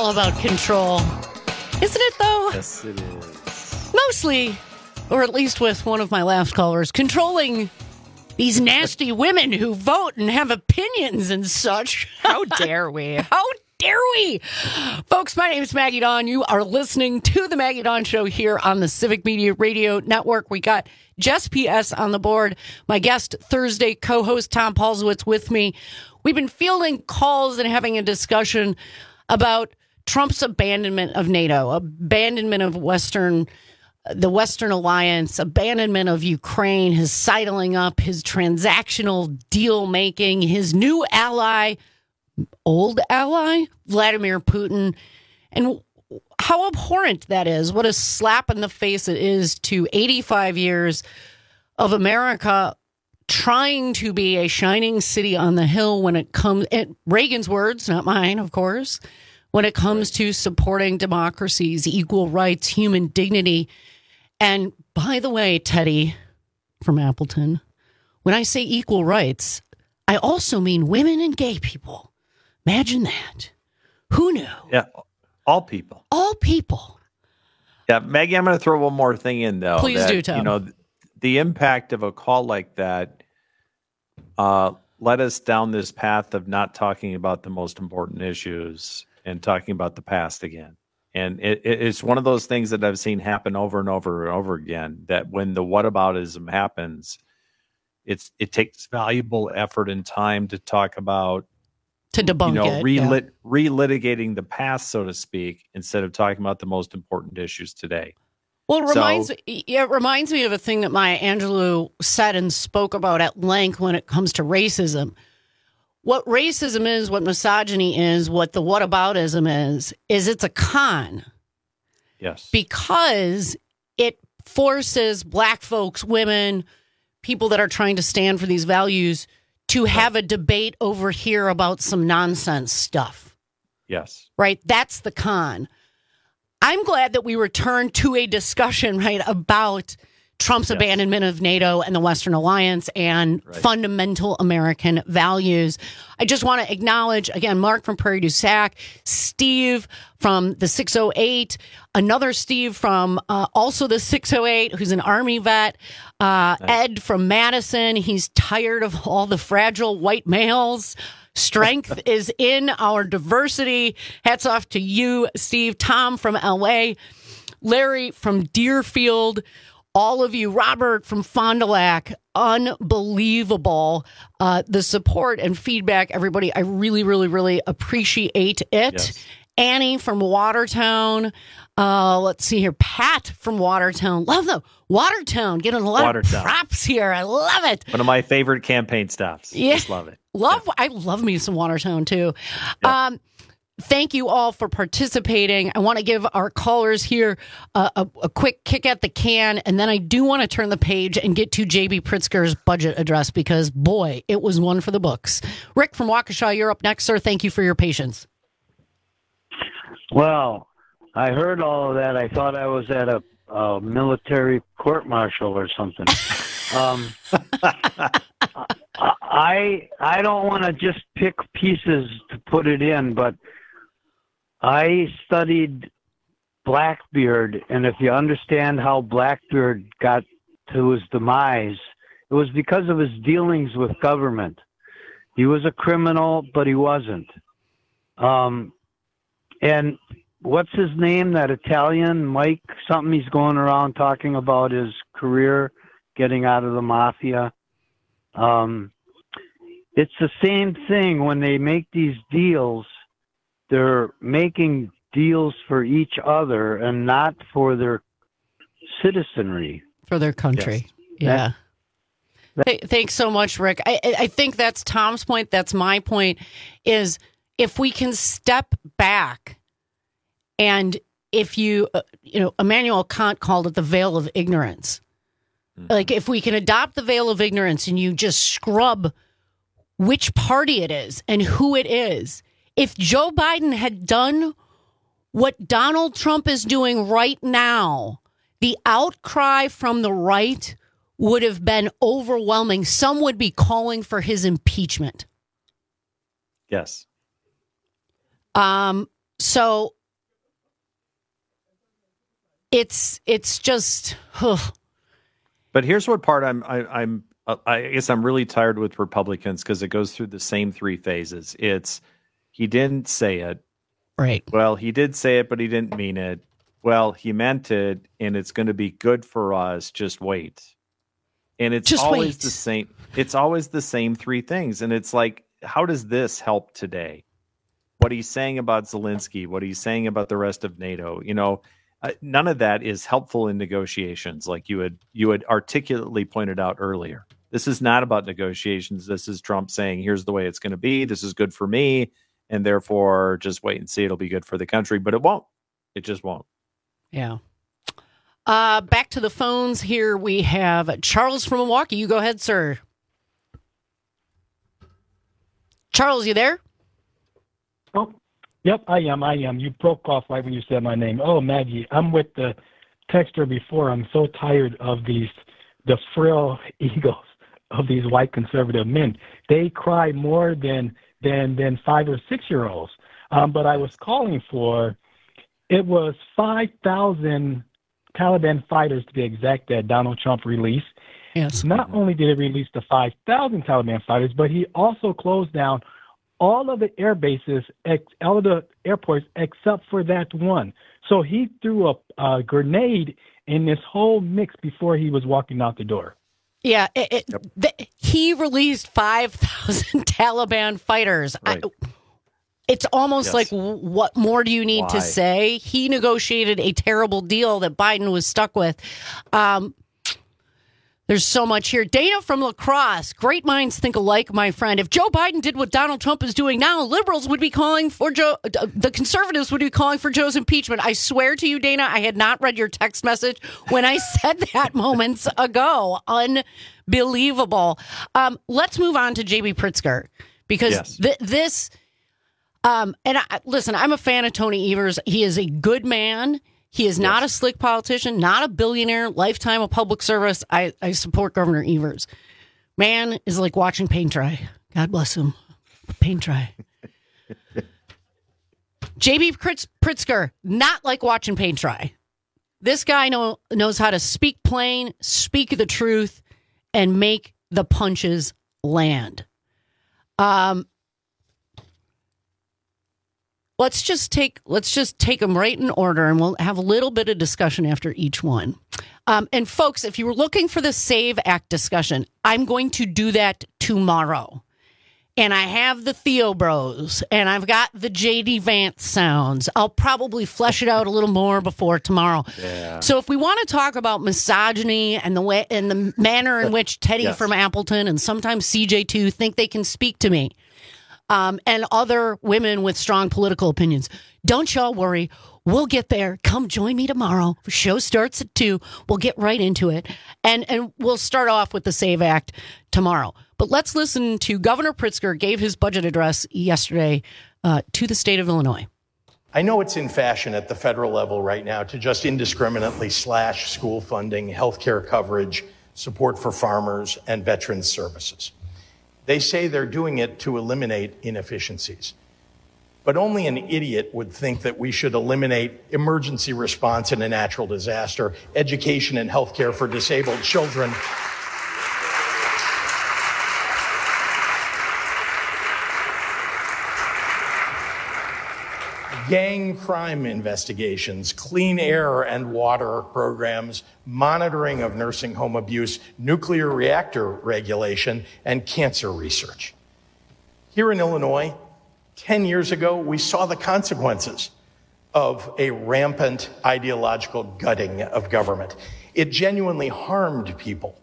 all about control. Isn't it, though?
Yes, it is.
Mostly, or at least with one of my last callers, controlling these nasty women who vote and have opinions and such.
How dare we?
How dare we? Folks, my name is Maggie Dawn. You are listening to the Maggie Dawn Show here on the Civic Media Radio Network. We got Jess P S on the board. My guest Thursday co-host Tom Paulsowitz with me. We've been fielding calls and having a discussion about Trump's abandonment of NATO, abandonment of Western the Western alliance, abandonment of Ukraine, his sidling up, his transactional deal making, his new ally, old ally, Vladimir Putin, and how abhorrent that is. What a slap in the face it is to eighty-five years of America trying to be a shining city on the hill when it comes, in Reagan's words, not mine, of course, when it comes to supporting democracies, equal rights, human dignity. And by the way, Teddy from Appleton, when I say equal rights, I also mean women and gay people. Imagine that. Who knew?
Yeah, all people.
All people.
Yeah, Maggie, I'm going to throw one more thing in, though.
Please
that,
do, Tom.
You know, the impact of a call like that uh, led us down this path of not talking about the most important issues and talking about the past again. And it, it's one of those things that I've seen happen over and over and over again, that when the whataboutism happens, it's it takes valuable effort and time to talk about,
to debunk
you know,
it,
relit,
yeah.
relitigating the past, so to speak, instead of talking about the most important issues today.
Well, it
So-
reminds it reminds me of a thing that Maya Angelou said and spoke about at length when it comes to racism. What racism is, what misogyny is, what the whataboutism is, is it's a con.
Yes.
Because it forces black folks, women, people that are trying to stand for these values to have a debate over here about some nonsense stuff.
Yes.
Right? That's the con. I'm glad that we returned to a discussion, right, about Trump's
Yes.
abandonment of NATO and the Western Alliance and
Right.
fundamental American values. I just want to acknowledge, again, Mark from Prairie du Sac, Steve from the six oh eight, another Steve from uh, also the six oh eight, who's an Army vet, uh, Ed from Madison. He's tired of all the fragile white males. Strength is in our diversity. Hats off to you, Steve. Tom from L A, Larry from Deerfield, all of you, Robert from Fond du Lac, unbelievable. Uh, the support and feedback, everybody. I really, really, really appreciate it.
Yes.
Annie from Watertown. Uh, let's see here. Pat from Watertown. Love them. Watertown. Getting a lot
Watertown.
of props here. I love it.
One of my favorite campaign stops.
Yeah.
Just love it.
Love, I love me some Watertown too. Um, thank you all for participating. I want to give our callers here a, a, a quick kick at the can, and then I do want to turn the page and get to J B Pritzker's budget address because, boy, it was one for the books. Rick from Waukesha, you're up next, sir. Thank you for your patience.
Well, I heard all of that. I thought I was at a, a military court-martial or something. um, I I don't want to just pick pieces to put it in, but I studied Blackbeard, and if you understand how Blackbeard got to his demise, it was because of his dealings with government. He was a criminal, but he wasn't. Um, and what's his name, that Italian, Mike something, he's going around talking about his career, getting out of the mafia. Um, it's the same thing when they make these deals. They're making deals for each other and not for their citizenry.
For their country. Yeah. Th- Thanks so much, Rick. I, I I think that's Tom's point. That's my point, is if we can step back and if you, uh, you know, Immanuel Kant called it the veil of ignorance. Like if we can adopt the veil of ignorance and you just scrub which party it is and who it is. If Joe Biden had done what Donald Trump is doing right now, the outcry from the right would have been overwhelming. Some would be calling for his impeachment.
Yes.
Um, So it's it's just. Ugh.
But here's what part I'm I, I'm I guess I'm really tired with Republicans because it goes through the same three phases. It's he didn't say it.
Right.
Well, he did say it, but he didn't mean it. Well, he meant it, and it's going to be good for us. Just wait. And it's
Just
always
wait.
the same. It's always the same three things. And it's like, how does this help today? What he's saying about Zelensky, what he's saying about the rest of NATO, you know, uh, none of that is helpful in negotiations, like you had you had articulately pointed out earlier. This is not about negotiations. This is Trump saying, here's the way it's going to be. This is good for me. And therefore, just wait and see. It'll be good for the country. But it won't. It just won't.
Yeah. Uh, back to the phones here. We have Charles from Milwaukee. You go ahead, sir. Charles, you there?
Oh, yep, I am. I am. You broke off right when you said my name. Oh, Maggie, I'm with the texter before. I'm so tired of these, the frail egos of these white conservative men. They cry more than than than five or six year olds. Um, but I was calling for, it was five thousand Taliban fighters to be exact that Donald Trump released.
Yes.
Not only did he release the five thousand Taliban fighters, but he also closed down all of the air bases, ex- all of the airports except for that one. So he threw a, a grenade in this whole mix before he was walking out the door.
Yeah, it, it, yep. the, he released five thousand Taliban fighters. Right. I, it's almost yes. like, what more do you need
Why?
to say? He negotiated a terrible deal that Biden was stuck with. Um, there's so much here. Dana from La Crosse. Great minds think alike, my friend. If Joe Biden did what Donald Trump is doing now, liberals would be calling for Joe, the conservatives would be calling for Joe's impeachment. I swear to you, Dana, I had not read your text message when I said that moments ago. Unbelievable. Um, let's move on to J B Pritzker, because
yes.
th- this, um, and I, listen, I'm a fan of Tony Evers. He is a good man. He is not yes. a slick politician, not a billionaire, lifetime of public service. I, I support Governor Evers. Man is like watching paint dry. God bless him. Paint dry. J B Pritzker, not like watching paint dry. This guy know, knows how to speak plain, speak the truth, and make the punches land. Um, Let's just take let's just take them right in order, and we'll have a little bit of discussion after each one. Um, and folks, if you were looking for the SAVE Act discussion, I'm going to do that tomorrow. And I have the Theo Bros, and I've got the J D Vance sounds. I'll probably flesh it out a little more before tomorrow.
Yeah.
So if we want to talk about misogyny and the way and the manner in which Teddy yes. from Appleton and sometimes C J two think they can speak to me, Um, and other women with strong political opinions, don't y'all worry. We'll get there. Come join me tomorrow. The show starts at two. We'll get right into it. And and we'll start off with the SAVE Act tomorrow. But let's listen to Governor Pritzker gave his budget address yesterday uh, to the state of Illinois.
I know it's in fashion at the federal level right now to just indiscriminately slash school funding, health care coverage, support for farmers, and veterans services. They say they're doing it to eliminate inefficiencies. But only an idiot would think that we should eliminate emergency response in a natural disaster, education and health care for disabled children, gang crime investigations, clean air and water programs, monitoring of nursing home abuse, nuclear reactor regulation, and cancer research. Here in Illinois, ten years ago, we saw the consequences of a rampant ideological gutting of government. It genuinely harmed people.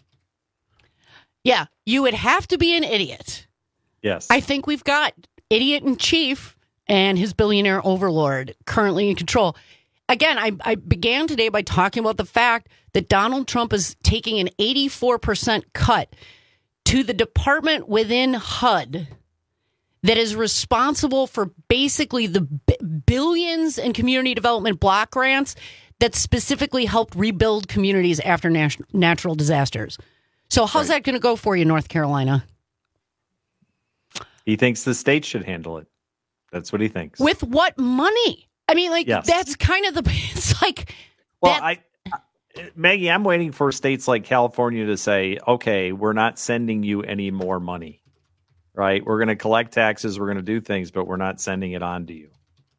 Yeah, you would have to be an idiot.
Yes.
I think we've got idiot in chief and his billionaire overlord currently in control. Again, I, I began today by talking about the fact that Donald Trump is taking an eighty-four percent cut to the department within H U D that is responsible for basically the b- billions in community development block grants that specifically helped rebuild communities after nat- natural disasters. So how's right. that going to go for you, North Carolina?
He thinks the state should handle it. That's what he thinks.
With what money? I mean, like,
Yes.
that's kind of the, it's like,
Well,
that,
I, I, Maggie, I'm waiting for states like California to say, okay, we're not sending you any more money, right? We're going to collect taxes, we're going to do things, but we're not sending it on to you.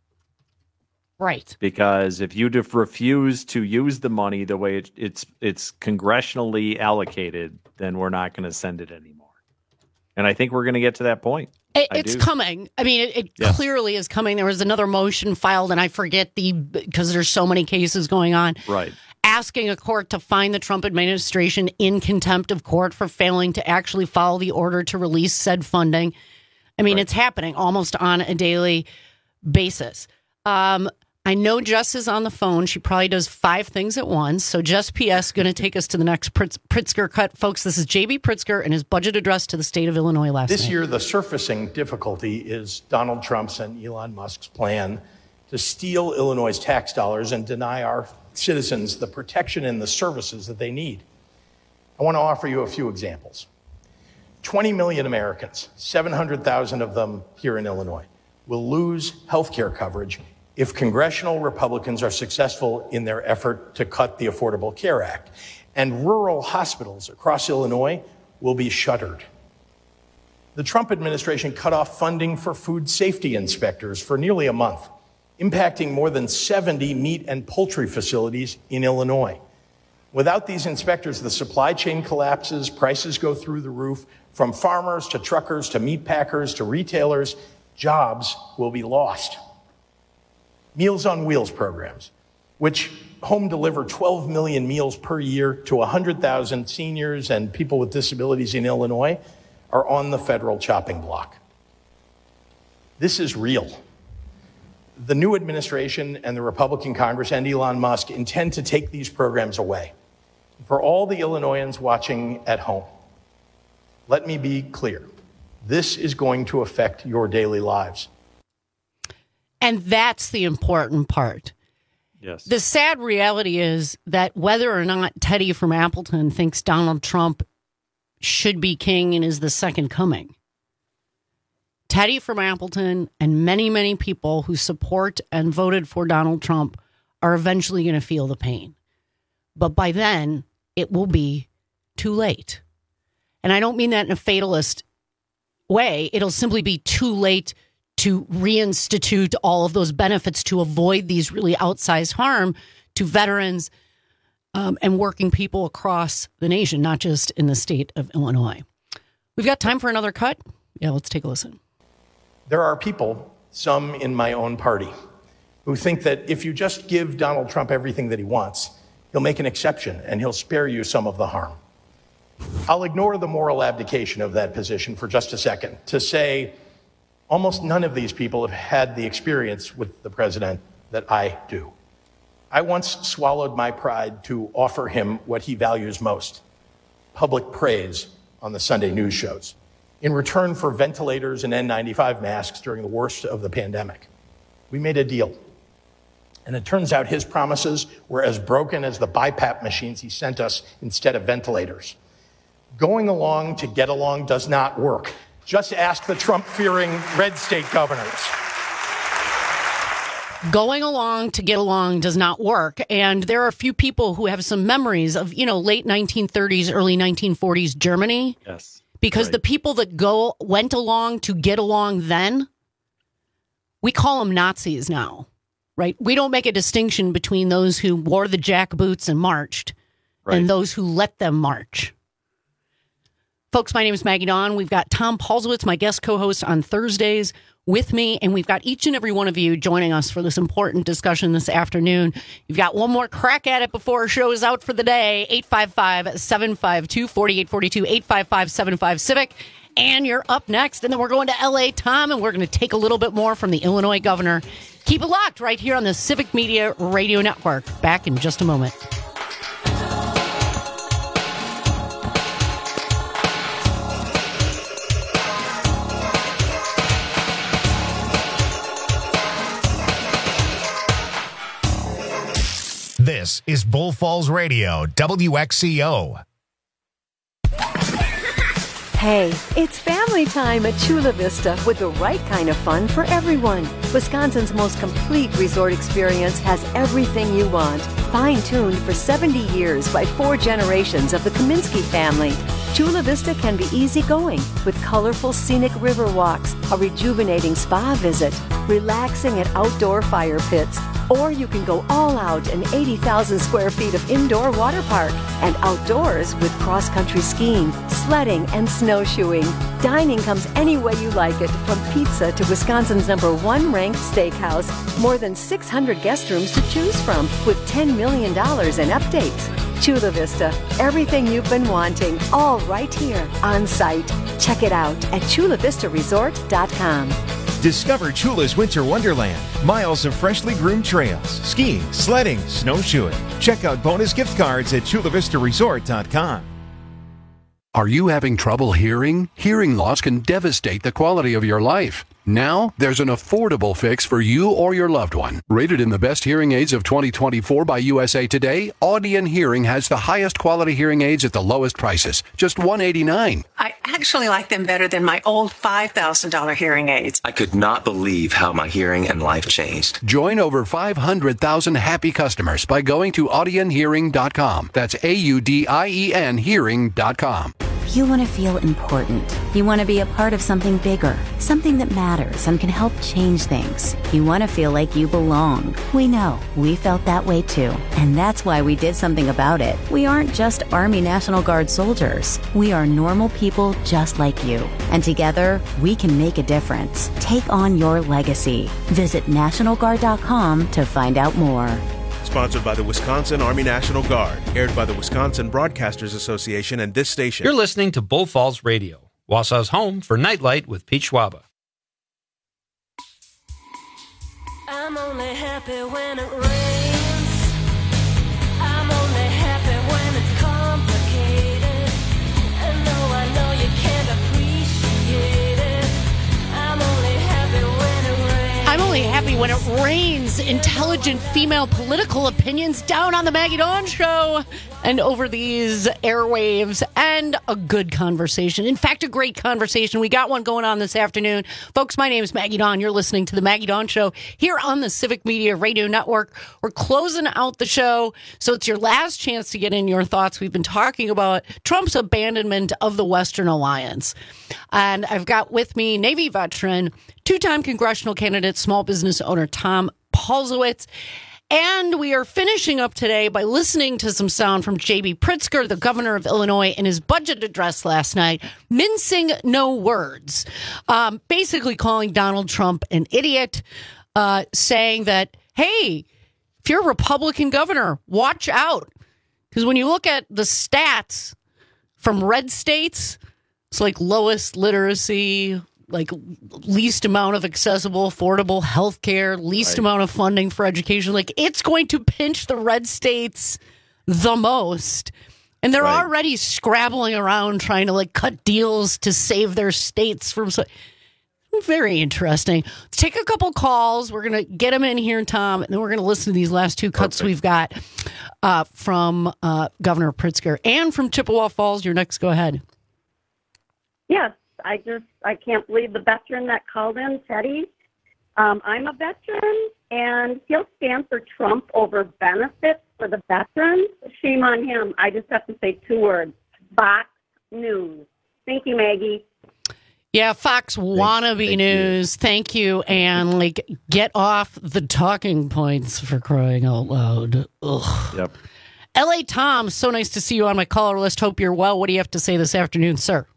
Right.
Because if you def- refuse to use the money the way it, it's it's congressionally allocated, then we're not going to send it anymore. And I think we're going to get to that point.
It,
I
it's
do.
coming. I mean, it, it
Yes.
clearly is coming. There was another motion filed, and I forget the, because there's so many cases going on,
Right.
asking a court to find the Trump administration in contempt of court for failing to actually follow the order to release said funding. I mean, it's happening almost on a daily basis. Um, I know Jess is on the phone. She probably does five things at once. So Jess P S going to take us to the next Pritz- Pritzker cut. Folks, this is J B Pritzker and his budget address to the state of Illinois last
This
night.
year, the surfacing difficulty is Donald Trump's and Elon Musk's plan to steal Illinois' tax dollars and deny our citizens the protection and the services that they need. I want to offer you a few examples. twenty million Americans, seven hundred thousand of them here in Illinois, will lose health care coverage if congressional Republicans are successful in their effort to cut the Affordable Care Act. And rural hospitals across Illinois will be shuttered. The Trump administration cut off funding for food safety inspectors for nearly a month, impacting more than seventy meat and poultry facilities in Illinois. Without these inspectors, the supply chain collapses, prices go through the roof, from farmers to truckers to meat packers to retailers, jobs will be lost. Meals on Wheels programs, which home deliver twelve million meals per year to one hundred thousand seniors and people with disabilities in Illinois, are on the federal chopping block. This is real. The new administration and the Republican Congress and Elon Musk intend to take these programs away. For all the Illinoisans watching at home, let me be clear. This is going to affect your daily lives.
And that's the important part.
Yes.
The sad reality is that whether or not Teddy from Appleton thinks Donald Trump should be king and is the second coming, Teddy from Appleton and many, many people who support and voted for Donald Trump are eventually going to feel the pain. But by then, it will be too late. And I don't mean that in a fatalist way. It'll simply be too late to reinstitute all of those benefits to avoid these really outsized harm to veterans um, and working people across the nation, not just in the state of Illinois. We've got time for another cut. Yeah, let's take a listen.
There are people, some in my own party, who think that if you just give Donald Trump everything that he wants, he'll make an exception and he'll spare you some of the harm. I'll ignore the moral abdication of that position for just a second to say almost none of these people have had the experience with the president that I do. I once swallowed my pride to offer him what he values most, public praise on the Sunday news shows, in return for ventilators and N ninety-five masks during the worst of the pandemic. We made a deal. And it turns out his promises were as broken as the BiPAP machines he sent us instead of ventilators. Going along to get along does not work. Just ask the Trump-fearing red state governors.
Going along to get along does not work. And there are a few people who have some memories of, you know, late nineteen thirties, early nineteen forties Germany.
Yes.
Because
right.
the people that go went along to get along then, we call them Nazis now, right? We don't make a distinction between those who wore the jackboots and marched
Right.
and those who let them march. Folks, my name is Maggie Dawn. We've got Tom Paulsowitz, my guest co-host on Thursdays, with me, and we've got each and every one of you joining us for this important discussion this afternoon. You've got one more crack at it before our show is out for the day. eight five five, seven five two, four eight four two, eight five five, seven five, Civic. And you're up next, and then we're going to L A, Tom, and we're going to take a little bit more from the Illinois governor. Keep it locked right here on the Civic Media Radio Network. Back in just a moment.
This is Bull Falls Radio, W X C O.
Hey, it's family time at Chula Vista with the right kind of fun for everyone. Wisconsin's most complete resort experience has everything you want. Fine-tuned for seventy years by four generations of the Kaminsky family. Chula Vista can be easygoing with colorful scenic river walks, a rejuvenating spa visit, relaxing at outdoor fire pits, or you can go all out in eighty thousand square feet of indoor water park and outdoors with cross-country skiing, sledding, and snowshoeing. Dining comes any way you like it, from pizza to Wisconsin's number one ranked steakhouse. More than six hundred guest rooms to choose from with ten million dollars in updates. Chula Vista, everything you've been wanting, all right here on site. Check it out at chula vista resort dot com.
Discover Chula's Winter Wonderland. Miles of freshly groomed trails, skiing, sledding, snowshoeing. Check out bonus gift cards at chula vista resort dot com.
Are you having trouble hearing? Hearing loss can devastate the quality of your life. Now, there's an affordable fix for you or your loved one. Rated in the best hearing aids of twenty twenty-four by U S A Today, Audion Hearing has the highest quality hearing aids at the lowest prices, just one hundred eighty-nine dollars.
I actually like them better than my old five thousand dollars hearing aids.
I could not believe how my hearing and life changed.
Join over five hundred thousand happy customers by going to audion hearing dot com. That's A U D I E N hearing dot com.
You want to feel important. You want to be a part of something bigger, something that matters and can help change things. You want to feel like you belong. We know. We felt that way too. And that's why we did something about it. We aren't just Army National Guard soldiers. We are normal people just like you. And together, we can make a difference. Take on your legacy. Visit national guard dot com to find out more.
Sponsored by the Wisconsin Army National Guard. Aired by the Wisconsin Broadcasters Association and this station.
You're listening to Bull Falls Radio, Wausau's home for Nightlight with Pete Schwaba.
I'm only happy when it rains. I'm only happy when it's complicated. And no, I know you can't appreciate it. I'm only happy when it rains.
I'm only happy when it rains. Intelligent female political opinions down on the Maggie Dawn Show and over these airwaves, and a good conversation. In fact, a great conversation. We got one going on this afternoon. Folks, my name is Maggie Dawn. You're listening to the Maggie Dawn Show here on the Civic Media Radio Network. We're closing out the show, so it's your last chance to get in your thoughts. We've been talking about Trump's abandonment of the Western Alliance. And I've got with me Navy veteran, two-time congressional candidate, small business owner Tom Paulzowitz. And we are finishing up today by listening to some sound from J B Pritzker, the governor of Illinois, in his budget address last night, mincing no words, um, basically calling Donald Trump an idiot, uh, saying that, hey, if you're a Republican governor, watch out. Because when you look at the stats from red states, it's like lowest literacy, like least amount of accessible, affordable health care, least right. amount of funding for education. Like, it's going to pinch the red states the most. And they're right. already scrabbling around trying to like cut deals to save their states from. So- Very interesting. Let's take a couple calls. We're going to get them in here, Tom, and then we're going to listen to these last two cuts Perfect. we've got uh, from uh, Governor Pritzker and from Chippewa Falls. You're next. Go ahead.
Yes. I just, I can't believe the veteran that called in, Teddy. Um, I'm a veteran, and he'll stand for Trump over benefits for the veterans. Shame on him. I just have to say two words. Fox News. Thank you, Maggie.
Yeah, Fox wannabe Thank news. You. Thank you. And, like, get off the talking points, for crying out loud. Ugh. Yep. L A Tom, so nice to see you on my caller list. Hope you're well. What do you have to say this afternoon, sir?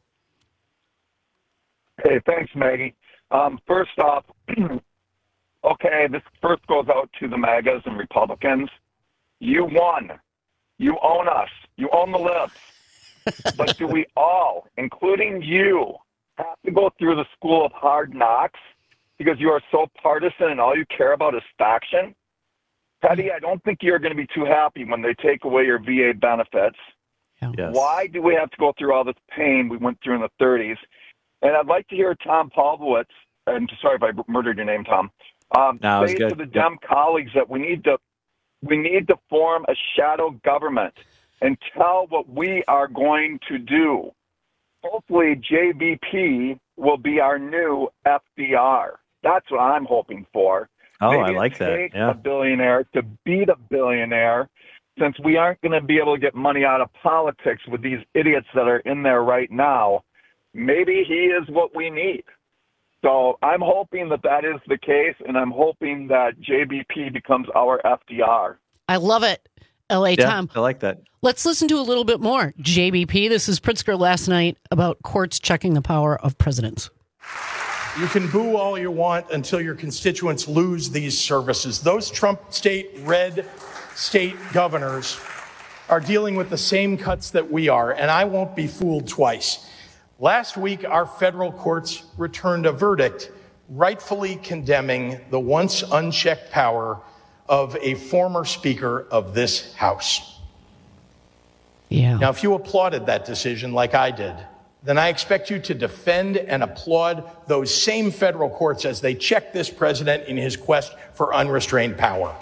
Hey, thanks, Maggie. Um, first off, okay, this first goes out to the MAGAs and Republicans. You won. You own us. You own the libs. But do we all, including you, have to go through the school of hard knocks because you are so partisan and all you care about is faction? Petty, I don't think you're going to be too happy when they take away your V A benefits. Yeah. Yes. Why do we have to go through all this pain we went through in the thirties? And I'd like to hear Tom Paulzowitz, and sorry if I murdered your name, Tom, um, no, say to the Dem yep. colleagues that we need to we need to form a shadow government and tell what we are going to do. hopefully J B P will be our new F D R. That's what I'm hoping for.
Oh,
Maybe
I like
it
that.
takes
Yeah.
a billionaire to beat a billionaire, since we aren't going to be able to get money out of politics with these idiots that are in there right now. Maybe he is what we need. So I'm hoping that that is the case, and I'm hoping that J B P becomes our F D R.
I love it. L A
Yeah,
Tom.
I like that.
Let's listen to a little bit more. J B P, this is Pritzker last night about courts checking the power of presidents.
You can boo all you want until your constituents lose these services. Those Trump state red state governors are dealing with the same cuts that we are, and I won't be fooled twice. Last week, our federal courts returned a verdict rightfully condemning the once unchecked power of a former speaker of this House.
Yeah.
Now, if you applauded that decision like I did, then I expect you to defend and applaud those same federal courts as they check this president in his quest for unrestrained power.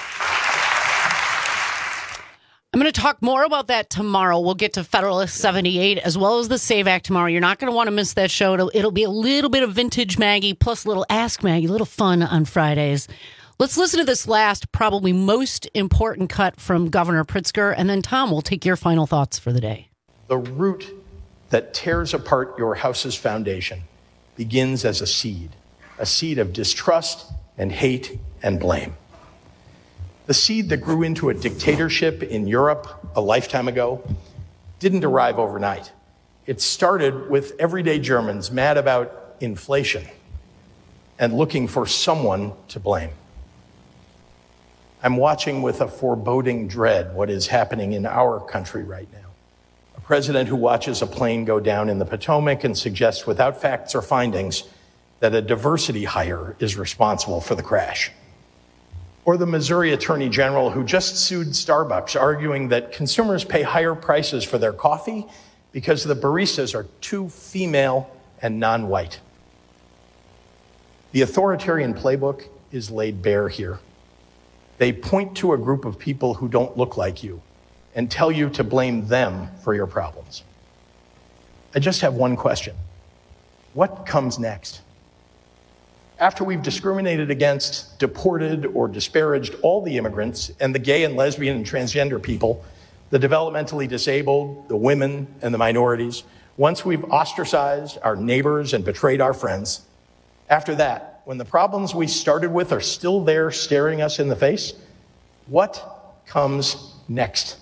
I'm going to talk more about that tomorrow. We'll get to Federalist seventy-eight as well as the SAVE Act tomorrow. You're not going to want to miss that show. It'll, it'll be a little bit of vintage Maggie plus a little Ask Maggie, a little fun on Fridays. Let's listen to this last, probably most important cut from Governor Pritzker, and then Tom will take your final thoughts for the day.
The root that tears apart your house's foundation begins as a seed, a seed of distrust and hate and blame. The seed that grew into a dictatorship in Europe a lifetime ago didn't arrive overnight. It started with everyday Germans mad about inflation and looking for someone to blame. I'm watching with a foreboding dread what is happening in our country right now. A president who watches a plane go down in the Potomac and suggests without facts or findings that a diversity hire is responsible for the crash. Or the Missouri Attorney General who just sued Starbucks, arguing that consumers pay higher prices for their coffee because the baristas are too female and non-white. The authoritarian playbook is laid bare here. They point to a group of people who don't look like you and tell you to blame them for your problems. I just have one question. What comes next? After we've discriminated against, deported, or disparaged all the immigrants and the gay and lesbian and transgender people, the developmentally disabled, the women, and the minorities, once we've ostracized our neighbors and betrayed our friends, after that, when the problems we started with are still there staring us in the face, what comes next?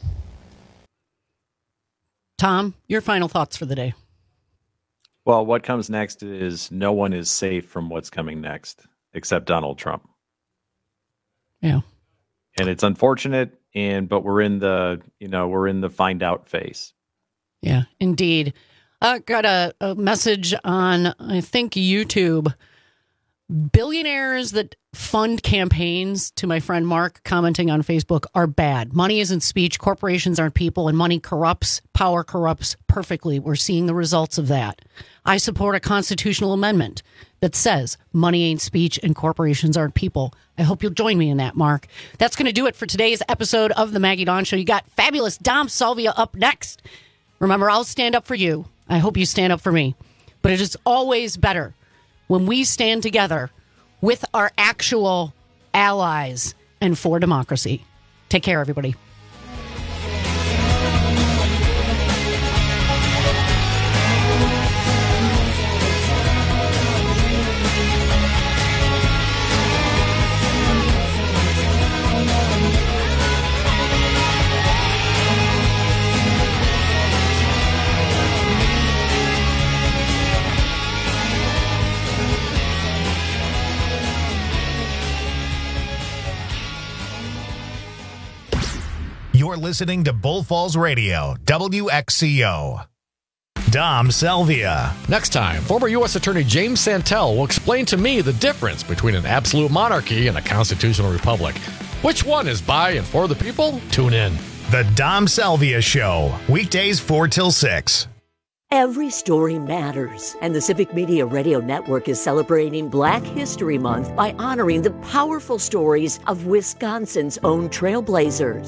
Tom, your final thoughts for the day.
Well, what comes next is no one is safe from what's coming next except Donald Trump.
Yeah.
And it's unfortunate, and but we're in the, you know, we're in the find out phase.
Yeah, indeed. I got a, a message on, I think, YouTube. Billionaires that fund campaigns, to my friend Mark commenting on Facebook, are bad. Money isn't speech. Corporations aren't people, and money corrupts. Power corrupts perfectly. We're seeing the results of that. I support a constitutional amendment that says money ain't speech and corporations aren't people. I hope you'll join me in that, Mark. That's going to do it for today's episode of The Maggie Dawn Show. You got fabulous Dom Salvia up next. Remember, I'll stand up for you. I hope you stand up for me. But it is always better when we stand together with our actual allies and for democracy. Take care, everybody.
You're listening to Bull Falls Radio, W X C O. Dom Salvia.
Next time, former U S Attorney James Santel will explain to me the difference between an absolute monarchy and a constitutional republic. Which one is by and for the people? Tune in.
The Dom Salvia Show, weekdays four till six.
Every story matters, and the Civic Media Radio Network is celebrating Black History Month by honoring the powerful stories of Wisconsin's own trailblazers.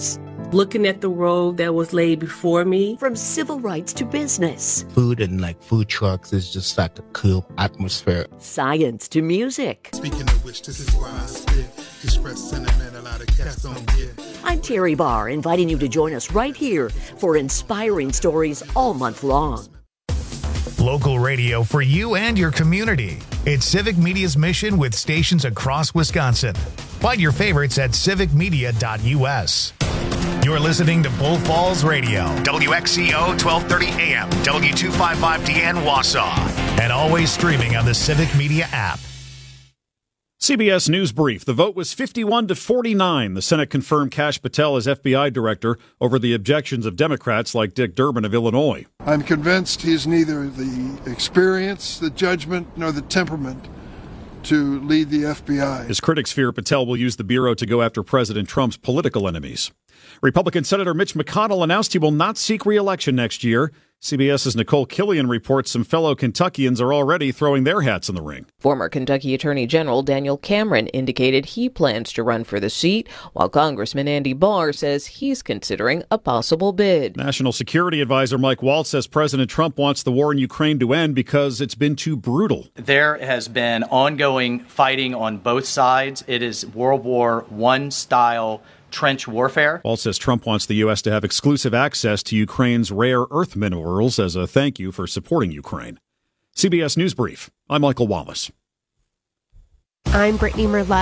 looking at the road that was laid before me.
From civil rights to business.
Food and like food trucks is just like a cool atmosphere.
Science to music.
Speaking of which, this is why I spit. Express sentiment a lot of cats don't get.
I'm Terry Barr, inviting you to join us right here for inspiring stories all month long.
Local radio for you and your community. It's Civic Media's mission with stations across Wisconsin. Find your favorites at civic media dot u s. You're listening to Bull Falls Radio, W X C O twelve thirty A M, W two fifty-five D N Wausau, and always streaming on the Civic Media app.
C B S News Brief. The vote was fifty-one to forty-nine. The Senate confirmed Kash Patel as F B I director over the objections of Democrats like Dick Durbin of Illinois.
I'm convinced he has neither the experience, the judgment, nor the temperament to lead the F B I.
His critics fear Patel will use the Bureau to go after President Trump's political enemies. Republican Senator Mitch McConnell announced he will not seek re-election next year. CBS's Nicole Killian reports some fellow Kentuckians are already throwing their hats in the ring.
Former Kentucky Attorney General Daniel Cameron indicated he plans to run for the seat, while Congressman Andy Barr says he's considering a possible bid.
National Security Advisor Mike Waltz says President Trump wants the war in Ukraine to end because it's been too brutal.
There has been ongoing fighting on both sides. It is World War One style trench warfare.
Waltz says Trump wants the U S to have exclusive access to Ukraine's rare earth minerals as a thank you for supporting Ukraine. C B S News Brief. I'm Michael Wallace.
I'm Brittany Merlot.